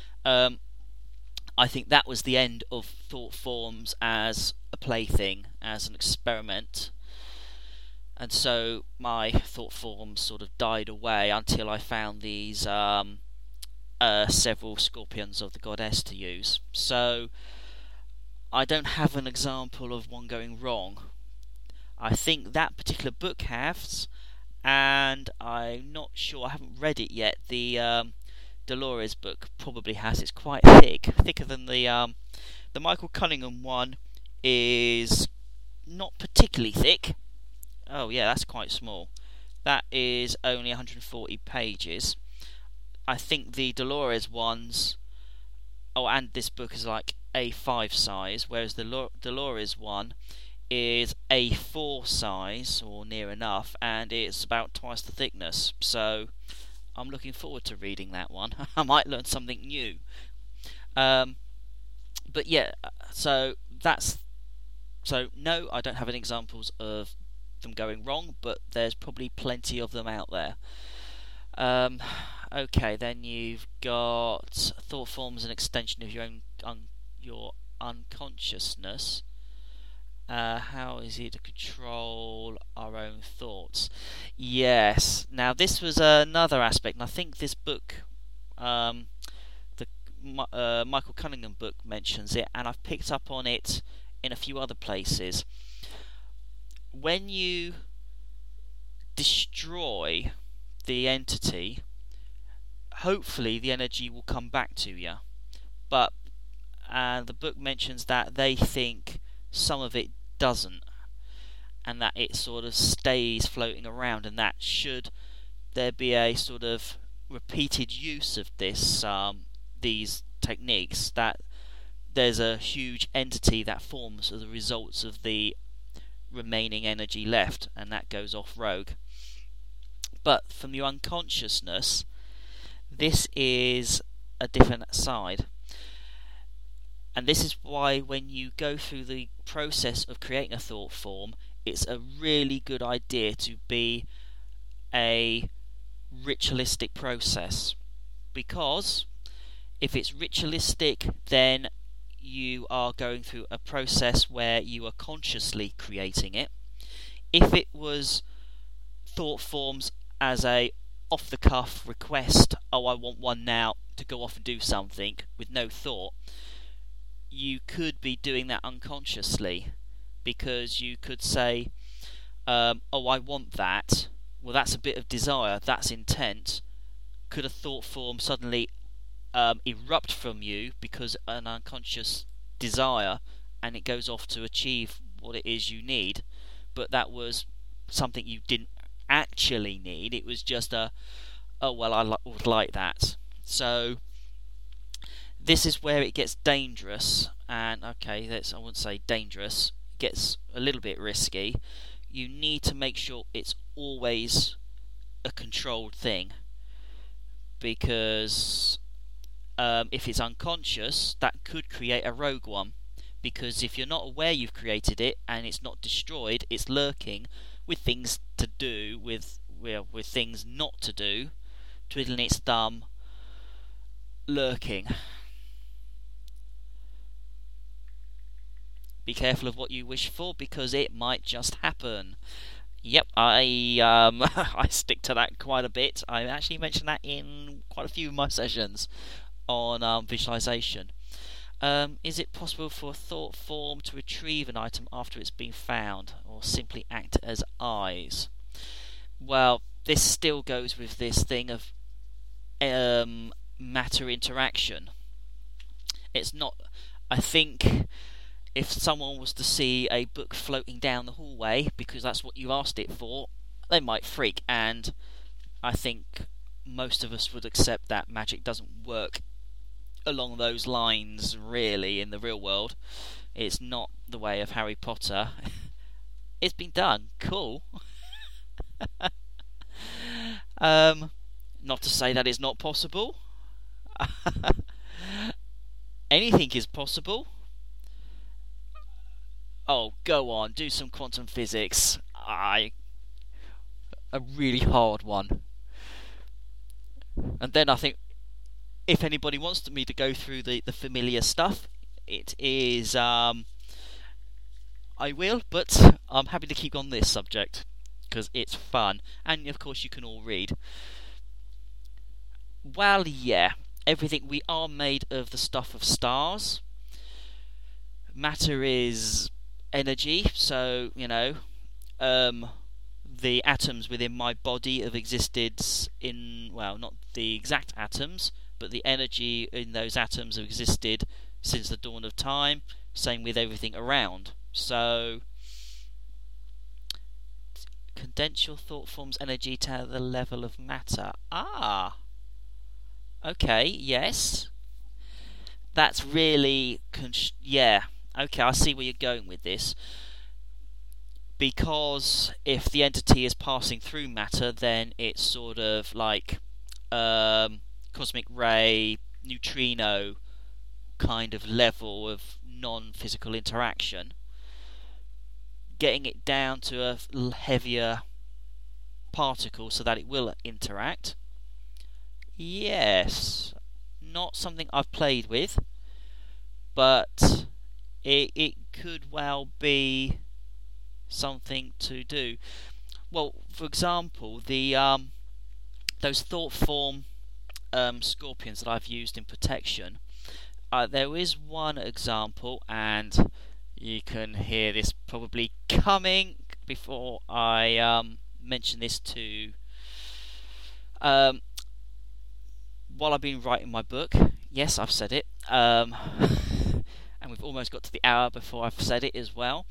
I think that was the end of thought forms as a plaything, as an experiment. And so my thought forms sort of died away until I found these several scorpions of the goddess to use. So I don't have an example of one going wrong. I think that particular book has, and I'm not sure, I haven't read it yet. The Dolores book probably has. It's quite thicker than the Michael Cunningham one is not particularly thick. Oh yeah, that's quite small. That is only 140 pages. I think the Dolores ones, and this book is like A5 size, whereas the Dolores one is A4 size, or near enough, and it's about twice the thickness. So I'm looking forward to reading that one. I might learn something new. But yeah, so no, I don't have any examples of them going wrong, but there's probably plenty of them out there. Okay, then you've got thought forms an extension of your unconsciousness. How is it to control our own thoughts? Yes. Now this was another aspect, and I think this book, the Michael Cunningham book, mentions it, and I've picked up on it in a few other places. When you destroy the entity, hopefully the energy will come back to you. But the book mentions that they think some of it doesn't, and that it sort of stays floating around, and that should there be a sort of repeated use of these techniques, that there's a huge entity that forms as a result of the remaining energy left, and that goes off rogue. But from your unconsciousness, this is a different side. And this is why when you go through the process of creating a thought form, it's a really good idea to be a ritualistic process. Because if it's ritualistic, then you are going through a process where you are consciously creating it. If it was thought forms as a off the cuff request, oh, I want one now to go off and do something with no thought, you could be doing that unconsciously, because you could say, oh, I want that. Well, that's a bit of desire, that's intent. Could a thought form suddenly erupt from you because an unconscious desire, and it goes off to achieve what it is you need? But that was something you didn't actually need. It was just a, oh well, I would like that. So this is where it gets dangerous. And okay, I wouldn't say dangerous. It gets a little bit risky. You need to make sure it's always a controlled thing, because if it's unconscious, that could create a rogue one. Because if you're not aware you've created it and it's not destroyed, it's lurking with things to do, with things not to do, twiddling its thumb, lurking. Be careful of what you wish for, because it might just happen. Yep, I I stick to that quite a bit. I actually mentioned that in quite a few of my sessions on visualization. Is it possible for a thought form to retrieve an item after it's been found, or simply act as eyes? Well, this still goes with this thing of matter interaction. It's not. I think if someone was to see a book floating down the hallway because that's what you asked it for, they might freak, and I think most of us would accept that magic doesn't work along those lines really in the real world. It's not the way of Harry Potter. It's been done. Cool. Not to say that it's not possible. Anything is possible. Oh, go on, do some quantum physics. A really hard one. And then I think, if anybody wants me to go through the familiar stuff, it is I will, but I'm happy to keep on this subject because it's fun, and of course you can all read. Well, yeah, everything, we are made of the stuff of stars. Matter is energy, so the atoms within my body have existed in, well, not the exact atoms, but the energy in those atoms have existed since the dawn of time. Same with everything around. So, condense your thought form's energy to the level of matter. Okay, yes. That's really... yeah. Okay, I see where you're going with this. Because if the entity is passing through matter, then it's sort of like cosmic ray, neutrino kind of level of non-physical interaction. Getting it down to a heavier particle so that it will interact. Yes, not something I've played with, but it could well be something to do. Well, for example, the those thought form scorpions that I've used in protection, there is one example, and you can hear this probably coming before I mention this to while I've been writing my book. Yes, I've said it, and we've almost got to the hour before I've said it as well.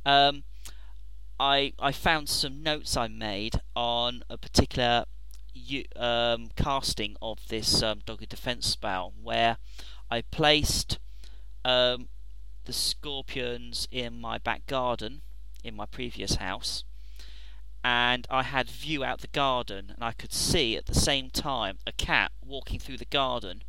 I found some notes I made on a particular casting of this Dogged Defense spell, where I placed the scorpions in my back garden in my previous house, and I had view out the garden, and I could see at the same time a cat walking through the garden.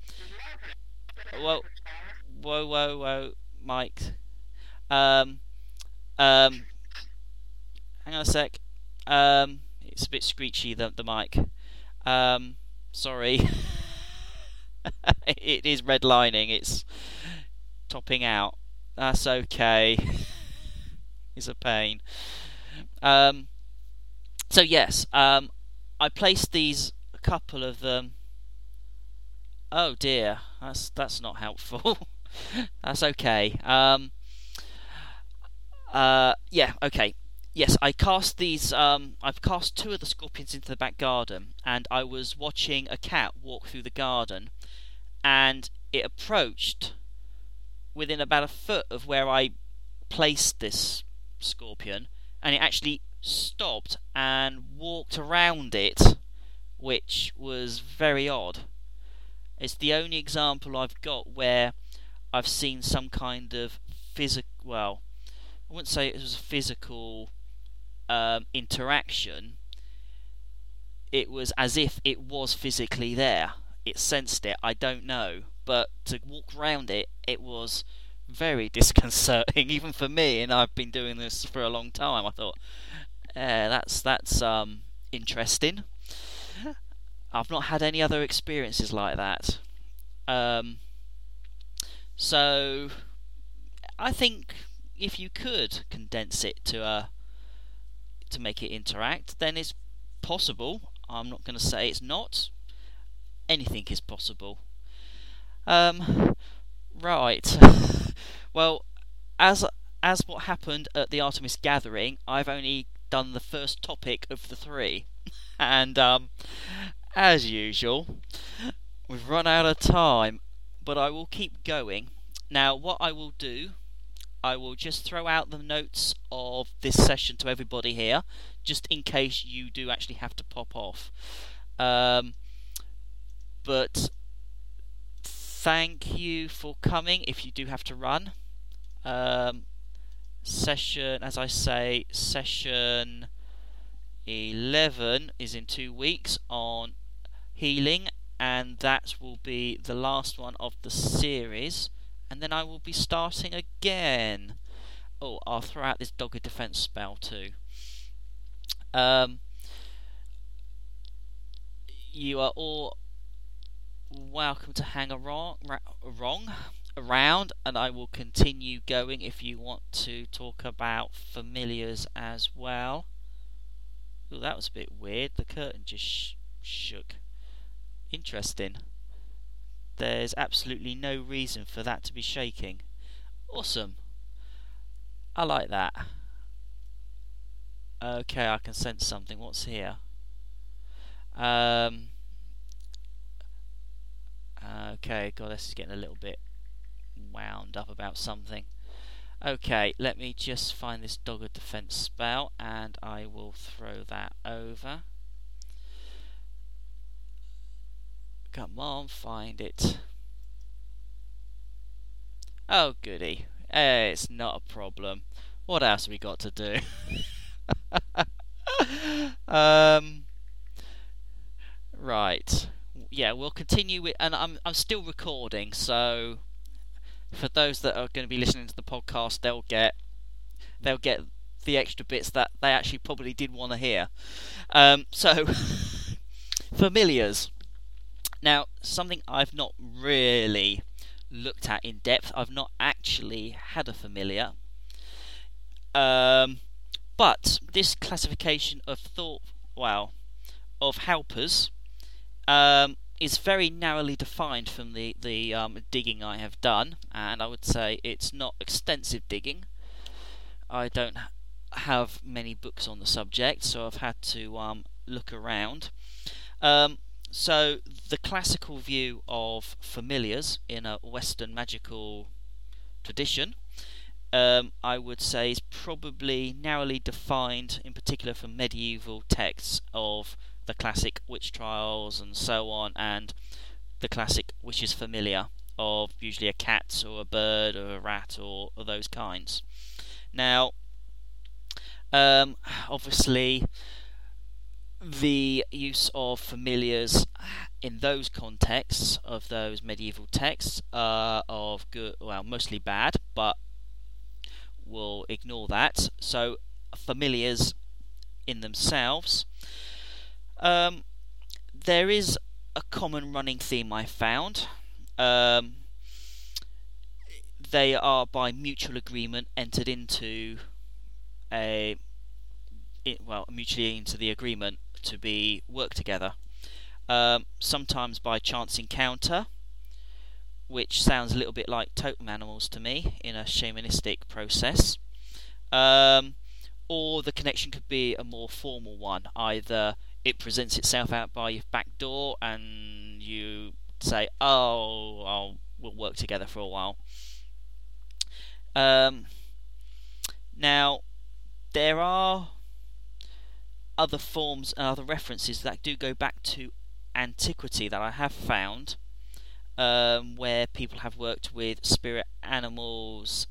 Whoa, Mike. Hang on a sec. It's a bit screechy, the mic. Sorry. It is redlining. It's topping out. That's okay. It's a pain. So yes, I placed these, a couple of them. Oh dear, that's not helpful. That's okay. Yeah, okay. Yes, I cast these. I've cast two of the scorpions into the back garden, and I was watching a cat walk through the garden, and it approached within about a foot of where I placed this scorpion, and it actually stopped and walked around it, which was very odd. It's the only example I've got where I've seen some kind of physical. Well, I wouldn't say it was a physical interaction. It was as if it was physically there. It sensed it. I don't know, but to walk around it, it was very disconcerting, even for me. And I've been doing this for a long time. I thought, that's interesting. I've not had any other experiences like that. So I think if you could condense it to make it interact, then it's possible. I'm not going to say it's not. Anything is possible. Right. Well, as what happened at the Artemis Gathering, I've only done the first topic of the three, and as usual, we've run out of time. But I will keep going. Now, what I will do, I will just throw out the notes of this session to everybody here, just in case you do actually have to pop off. But thank you for coming if you do have to run. Session, as I say, session 11 is in 2 weeks on healing, and that will be the last one of the series, and then I will be starting again. Oh, I'll throw out this dogged defense spell too. You are all welcome to hang around, and I will continue going if you want to talk about familiars as well. Oh, that was a bit weird. The curtain just shook. Interesting. There's absolutely no reason for that to be shaking. Awesome. I like that. Okay, I can sense something. What's here? Okay, God, this is getting a little bit wound up about something. Okay, let me just find this dogged defense spell, and I will throw that over. Come on, find it. Oh, goody. It's not a problem. What else have we got to do? Right. Yeah, we'll continue with, and I'm still recording, so for those that are going to be listening to the podcast, they'll get the extra bits that they actually probably did want to hear. So familiars. Now, something I've not really looked at in depth. I've not actually had a familiar. But this classification of of helpers is very narrowly defined from the digging I have done, and I would say it's not extensive digging. I don't have many books on the subject, so I've had to look around. So the classical view of familiars in a Western magical tradition, I would say, is probably narrowly defined, in particular from medieval texts of the classic witch trials and so on, and the classic witch's familiar of usually a cat or a bird or a rat or those kinds. Now, obviously, the use of familiars in those contexts of those medieval texts are of good, mostly bad, but we'll ignore that. So familiars in themselves, there is a common running theme I found. They are by mutual agreement entered into mutually into the agreement to be work together. Sometimes by chance encounter, which sounds a little bit like totem animals to me in a shamanistic process. Or the connection could be a more formal one. Either it presents itself out by your back door and you say, we'll work together for a while. Now, there are other forms and other references that do go back to antiquity that I have found, where people have worked with spirit animals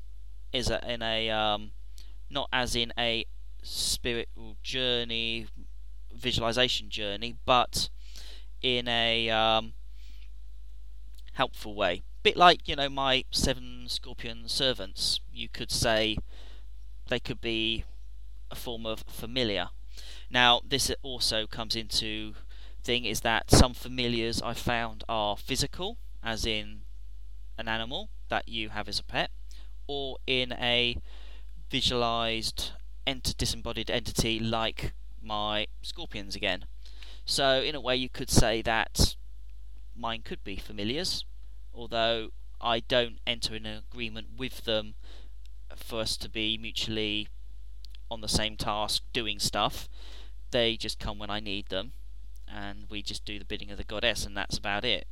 not as in a spiritual journey, visualization journey, but in a helpful way. Bit like, my 7 scorpion servants. You could say they could be a form of familiar. Now, this also comes into thing is that some familiars I found are physical, as in an animal that you have as a pet, or in a visualized disembodied entity like my scorpions again. So in a way you could say that mine could be familiars, although I don't enter in an agreement with them for us to be mutually on the same task doing stuff. They just come when I need them, and we just do the bidding of the goddess, and that's about it.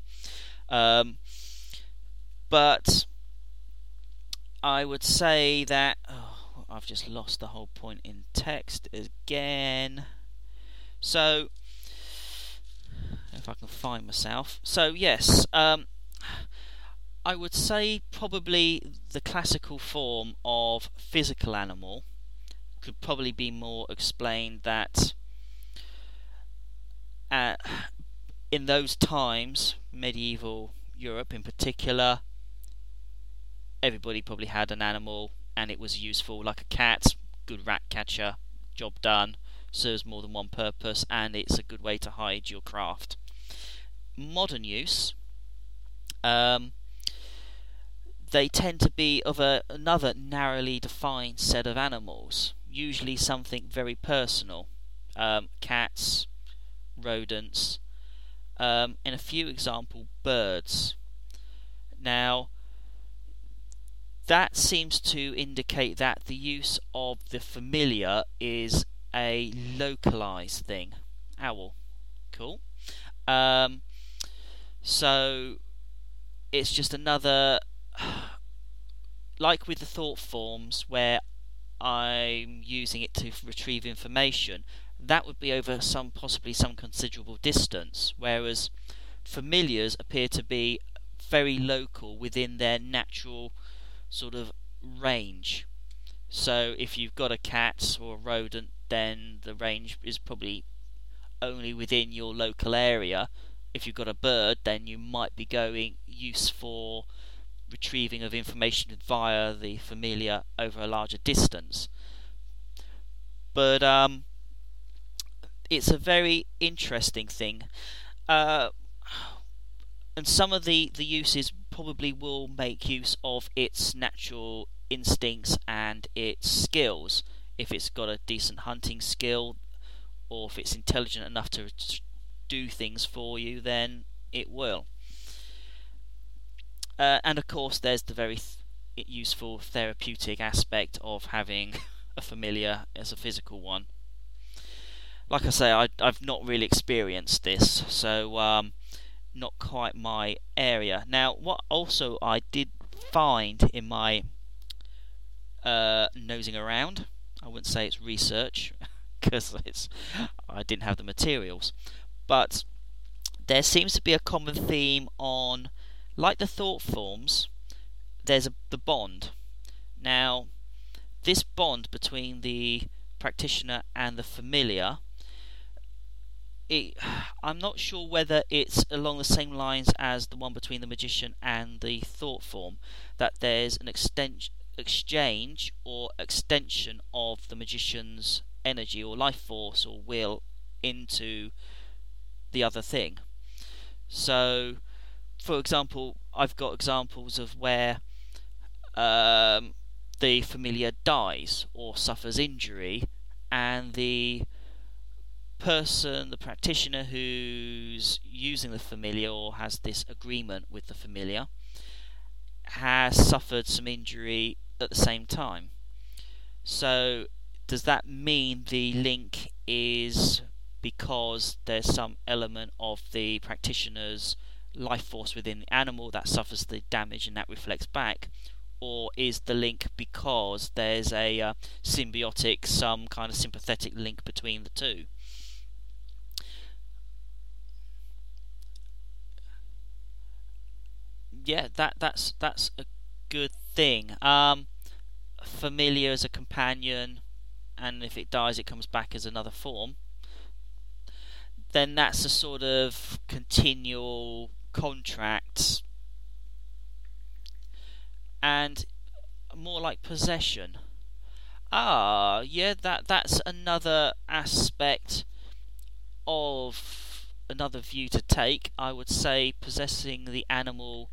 But I would say that I've just lost the whole point in text again. So if I can find myself. So yes, I would say probably the classical form of physical animal could probably be more explained that in those times, medieval Europe in particular, everybody probably had an animal and it was useful, like a cat, good rat catcher, job done, serves more than one purpose, and it's a good way to hide your craft. Modern use, they tend to be of another narrowly defined set of animals, usually something very personal. Cats, rodents, in a few example, birds. Now, that seems to indicate that the use of the familiar is a localized thing. Owl. Cool. So it's just another, like with the thought forms where I'm using it to retrieve information, that would be over possibly some considerable distance, whereas familiars appear to be very local within their natural sort of range. So if you've got a cat or a rodent, then the range is probably only within your local area. If you've got a bird, then you might be going use for retrieving of information via the familiar over a larger distance. But it's a very interesting thing, and some of the uses probably will make use of its natural instincts and its skills. If it's got a decent hunting skill, or if it's intelligent enough to do things for you, then it will. And of course there's the very useful therapeutic aspect of having a familiar as a physical one. Like I say, I've not really experienced this, so not quite my area. Now, what also I did find in my nosing around, I wouldn't say it's research because I didn't have the materials, but there seems to be a common theme on, like the thought forms, there's the bond. Now, this bond between the practitioner and the familiar, I'm not sure whether it's along the same lines as the one between the magician and the thought form, that there's an exchange or extension of the magician's energy or life force or will into the other thing. So, for example, I've got examples of where the familiar dies or suffers injury, and the practitioner who's using the familiar or has this agreement with the familiar has suffered some injury at the same time. So does that mean the link is because there's some element of the practitioner's life force within the animal that suffers the damage and that reflects back? Or is the link because there's a symbiotic, some kind of sympathetic link between the two? Yeah, that's a good thing. Familiar as a companion, and if it dies, it comes back as another form. Then that's a sort of continual contract, and more like possession. Yeah, that's another aspect of another view to take. I would say possessing the animal.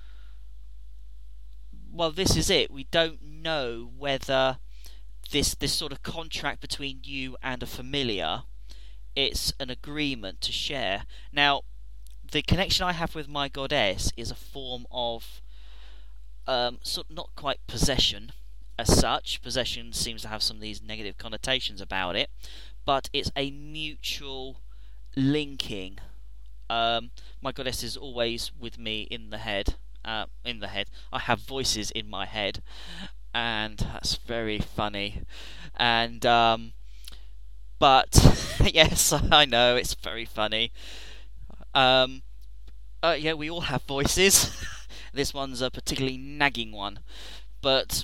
Well, this is it. We don't know whether this sort of contract between you and a familiar, it's an agreement to share. Now, the connection I have with my goddess is a form of sort of not quite possession as such. Possession seems to have some of these negative connotations about it, but it's a mutual linking. My goddess is always with me in the head. I have voices in my head, and that's very funny. And but yes, I know it's very funny. Yeah, we all have voices. This one's a particularly nagging one, but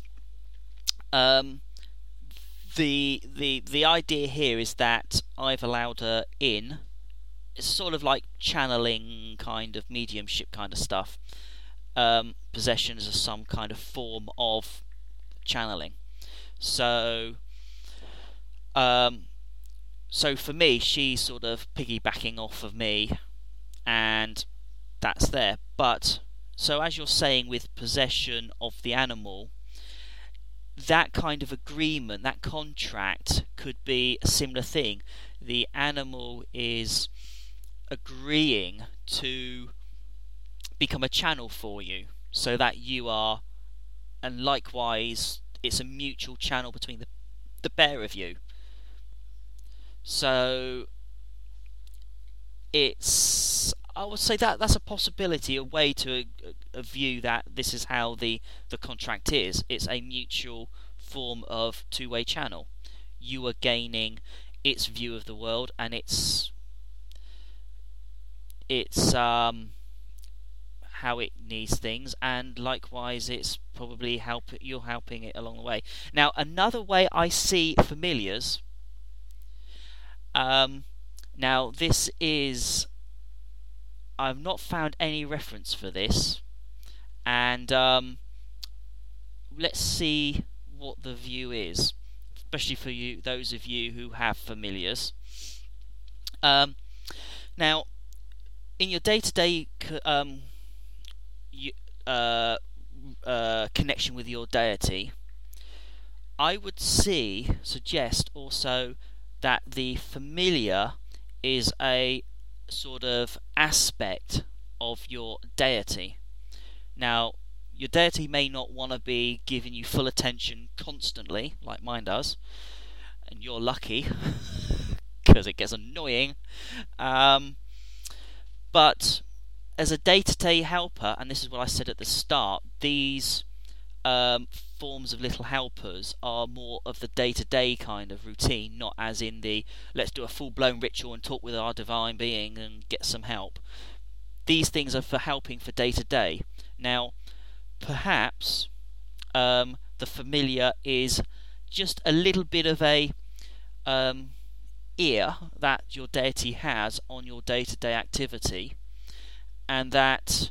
the idea here is that I've allowed her in. It's sort of like channeling, kind of mediumship kind of stuff. Possessions are some kind of form of channeling. So for me, she's sort of piggybacking off of me, and that's there. But so as you're saying, with possession of the animal, that kind of agreement, that contract, could be a similar thing. The animal is agreeing to become a channel for you, so that you are, and likewise it's a mutual channel between the pair of you. So I would say that's a possibility, a way to a view that this is how the contract is. It's a mutual form of two-way channel. You are gaining its view of the world, and it's how it needs things, and likewise it's probably you're helping it along the way. Now, another way I see familiars, now this is, I've not found any reference for this, and let's see what the view is, especially for you, those of you who have familiars. Now, in your day-to-day connection with your deity, I would suggest also that the familiar is a sort of aspect of your deity. Now, your deity may not want to be giving you full attention constantly, like mine does, and you're lucky, because it gets annoying. But as a day-to-day helper, and this is what I said at the start, these forms of little helpers are more of the day-to-day kind of routine, not as in the let's do a full-blown ritual and talk with our divine being and get some help. These things are for helping for day-to-day. Now, perhaps the familiar is just a little bit of a ear that your deity has on your day-to-day activity, and that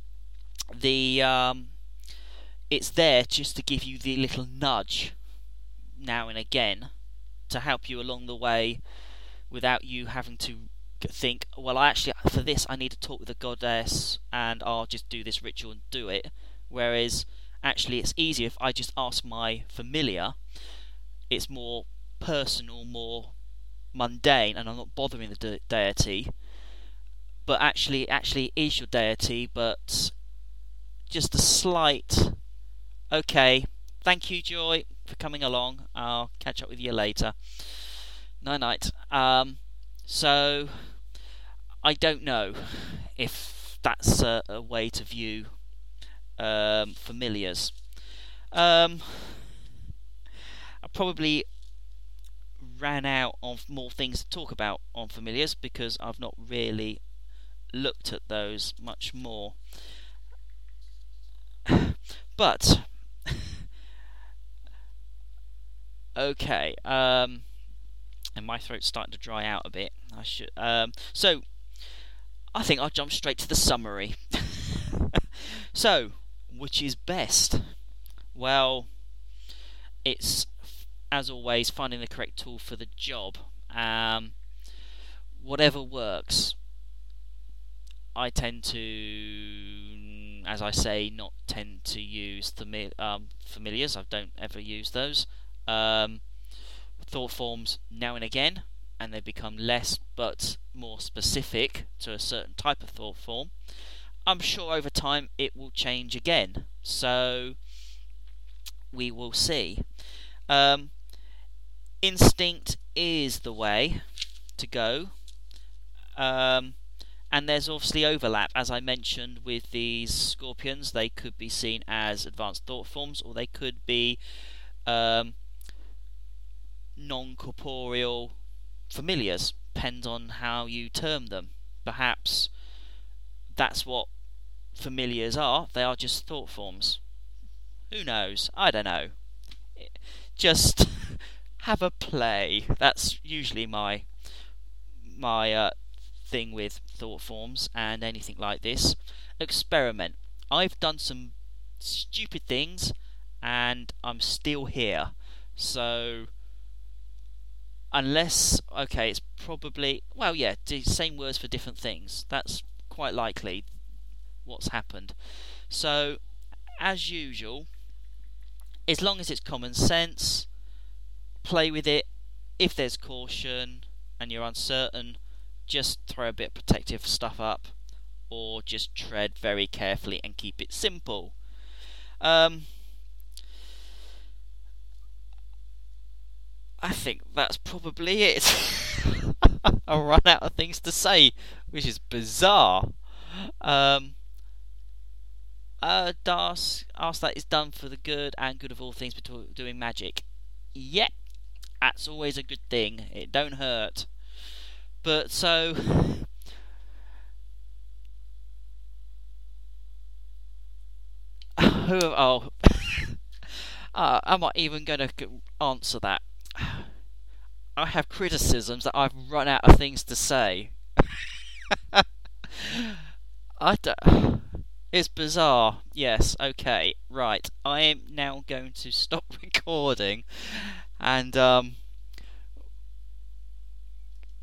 it's there just to give you the little nudge now and again to help you along the way, without you having to think, well, actually for this I need to talk with the goddess and I'll just do this ritual and do it. Whereas actually it's easier if I just ask my familiar. It's more personal, more mundane, and I'm not bothering the deity, but actually is your deity, but just a slight, okay, thank you, Joy, for coming along, I'll catch up with you later, night night. So I don't know if that's a way to view familiars. I probably ran out of more things to talk about on familiars because I've not really looked at those much more. But okay, and my throat's starting to dry out a bit. I should. So I think I'll jump straight to the summary. So, which is best? Well, it's, as always, finding the correct tool for the job. Whatever works. I tend to, as I say, not tend to use familiars. I don't ever use those. Thought forms now and again, and they become less but more specific to a certain type of thought form. I'm sure over time it will change again, so we will see. Instinct is the way to go, and there's obviously overlap, as I mentioned, with these scorpions. They could be seen as advanced thought forms, or they could be non-corporeal familiars, depends on how you term them. Perhaps that's what familiars are, they are just thought forms. Who knows? I don't know. Just have a play. That's usually my thing with thought forms and anything like this. Experiment. I've done some stupid things and I'm still here. So unless, okay, it's probably, well, yeah, the same words for different things. That's quite likely what's happened. So, as usual, as long as it's common sense, play with it. If there's caution and you're uncertain, just throw a bit of protective stuff up, or just tread very carefully and keep it simple. I think that's probably it. I'll run out of things to say, which is bizarre. Ask that is done for the good and good of all things but doing magic. Yep, that's always a good thing. It don't hurt. But so I'm not even going to answer that. I have criticisms that I've run out of things to say. It's bizarre. Yes, okay, right. I am now going to stop recording and